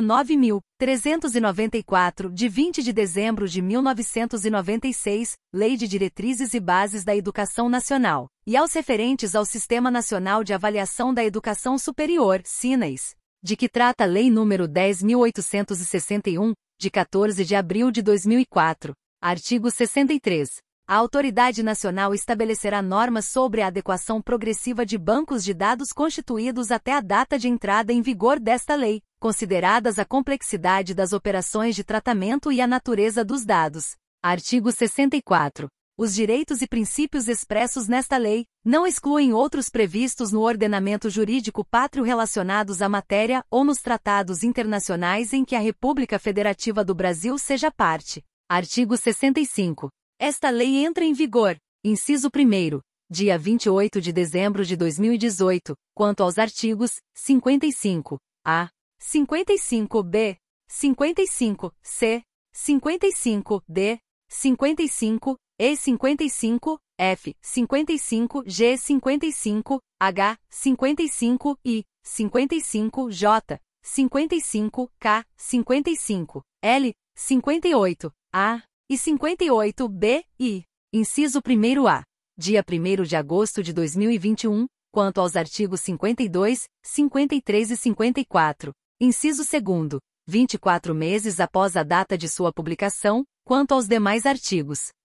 9.394, de 20 de dezembro de 1996, Lei de Diretrizes e Bases da Educação Nacional, e aos referentes ao Sistema Nacional de Avaliação da Educação Superior, SINAES, de que trata a Lei nº 10.861, de 14 de abril de 2004. Artigo 63. A Autoridade Nacional estabelecerá normas sobre a adequação progressiva de bancos de dados constituídos até a data de entrada em vigor desta lei, consideradas a complexidade das operações de tratamento e a natureza dos dados. Artigo 64. Os direitos e princípios expressos nesta lei não excluem outros previstos no ordenamento jurídico pátrio relacionados à matéria ou nos tratados internacionais em que a República Federativa do Brasil seja parte. Artigo 65. Esta lei entra em vigor, inciso 1º, dia 28 de dezembro de 2018, quanto aos artigos 55-A, 55-B, 55-C, 55-D, 55-E, 55-F, 55-G, 55-H, 55-I, 55-J, 55-K, 55-L, 58-A e 58-B e, inciso 1º-A, dia 1º de agosto de 2021, quanto aos artigos 52, 53 e 54, inciso 2º, 24 meses após a data de sua publicação, quanto aos demais artigos.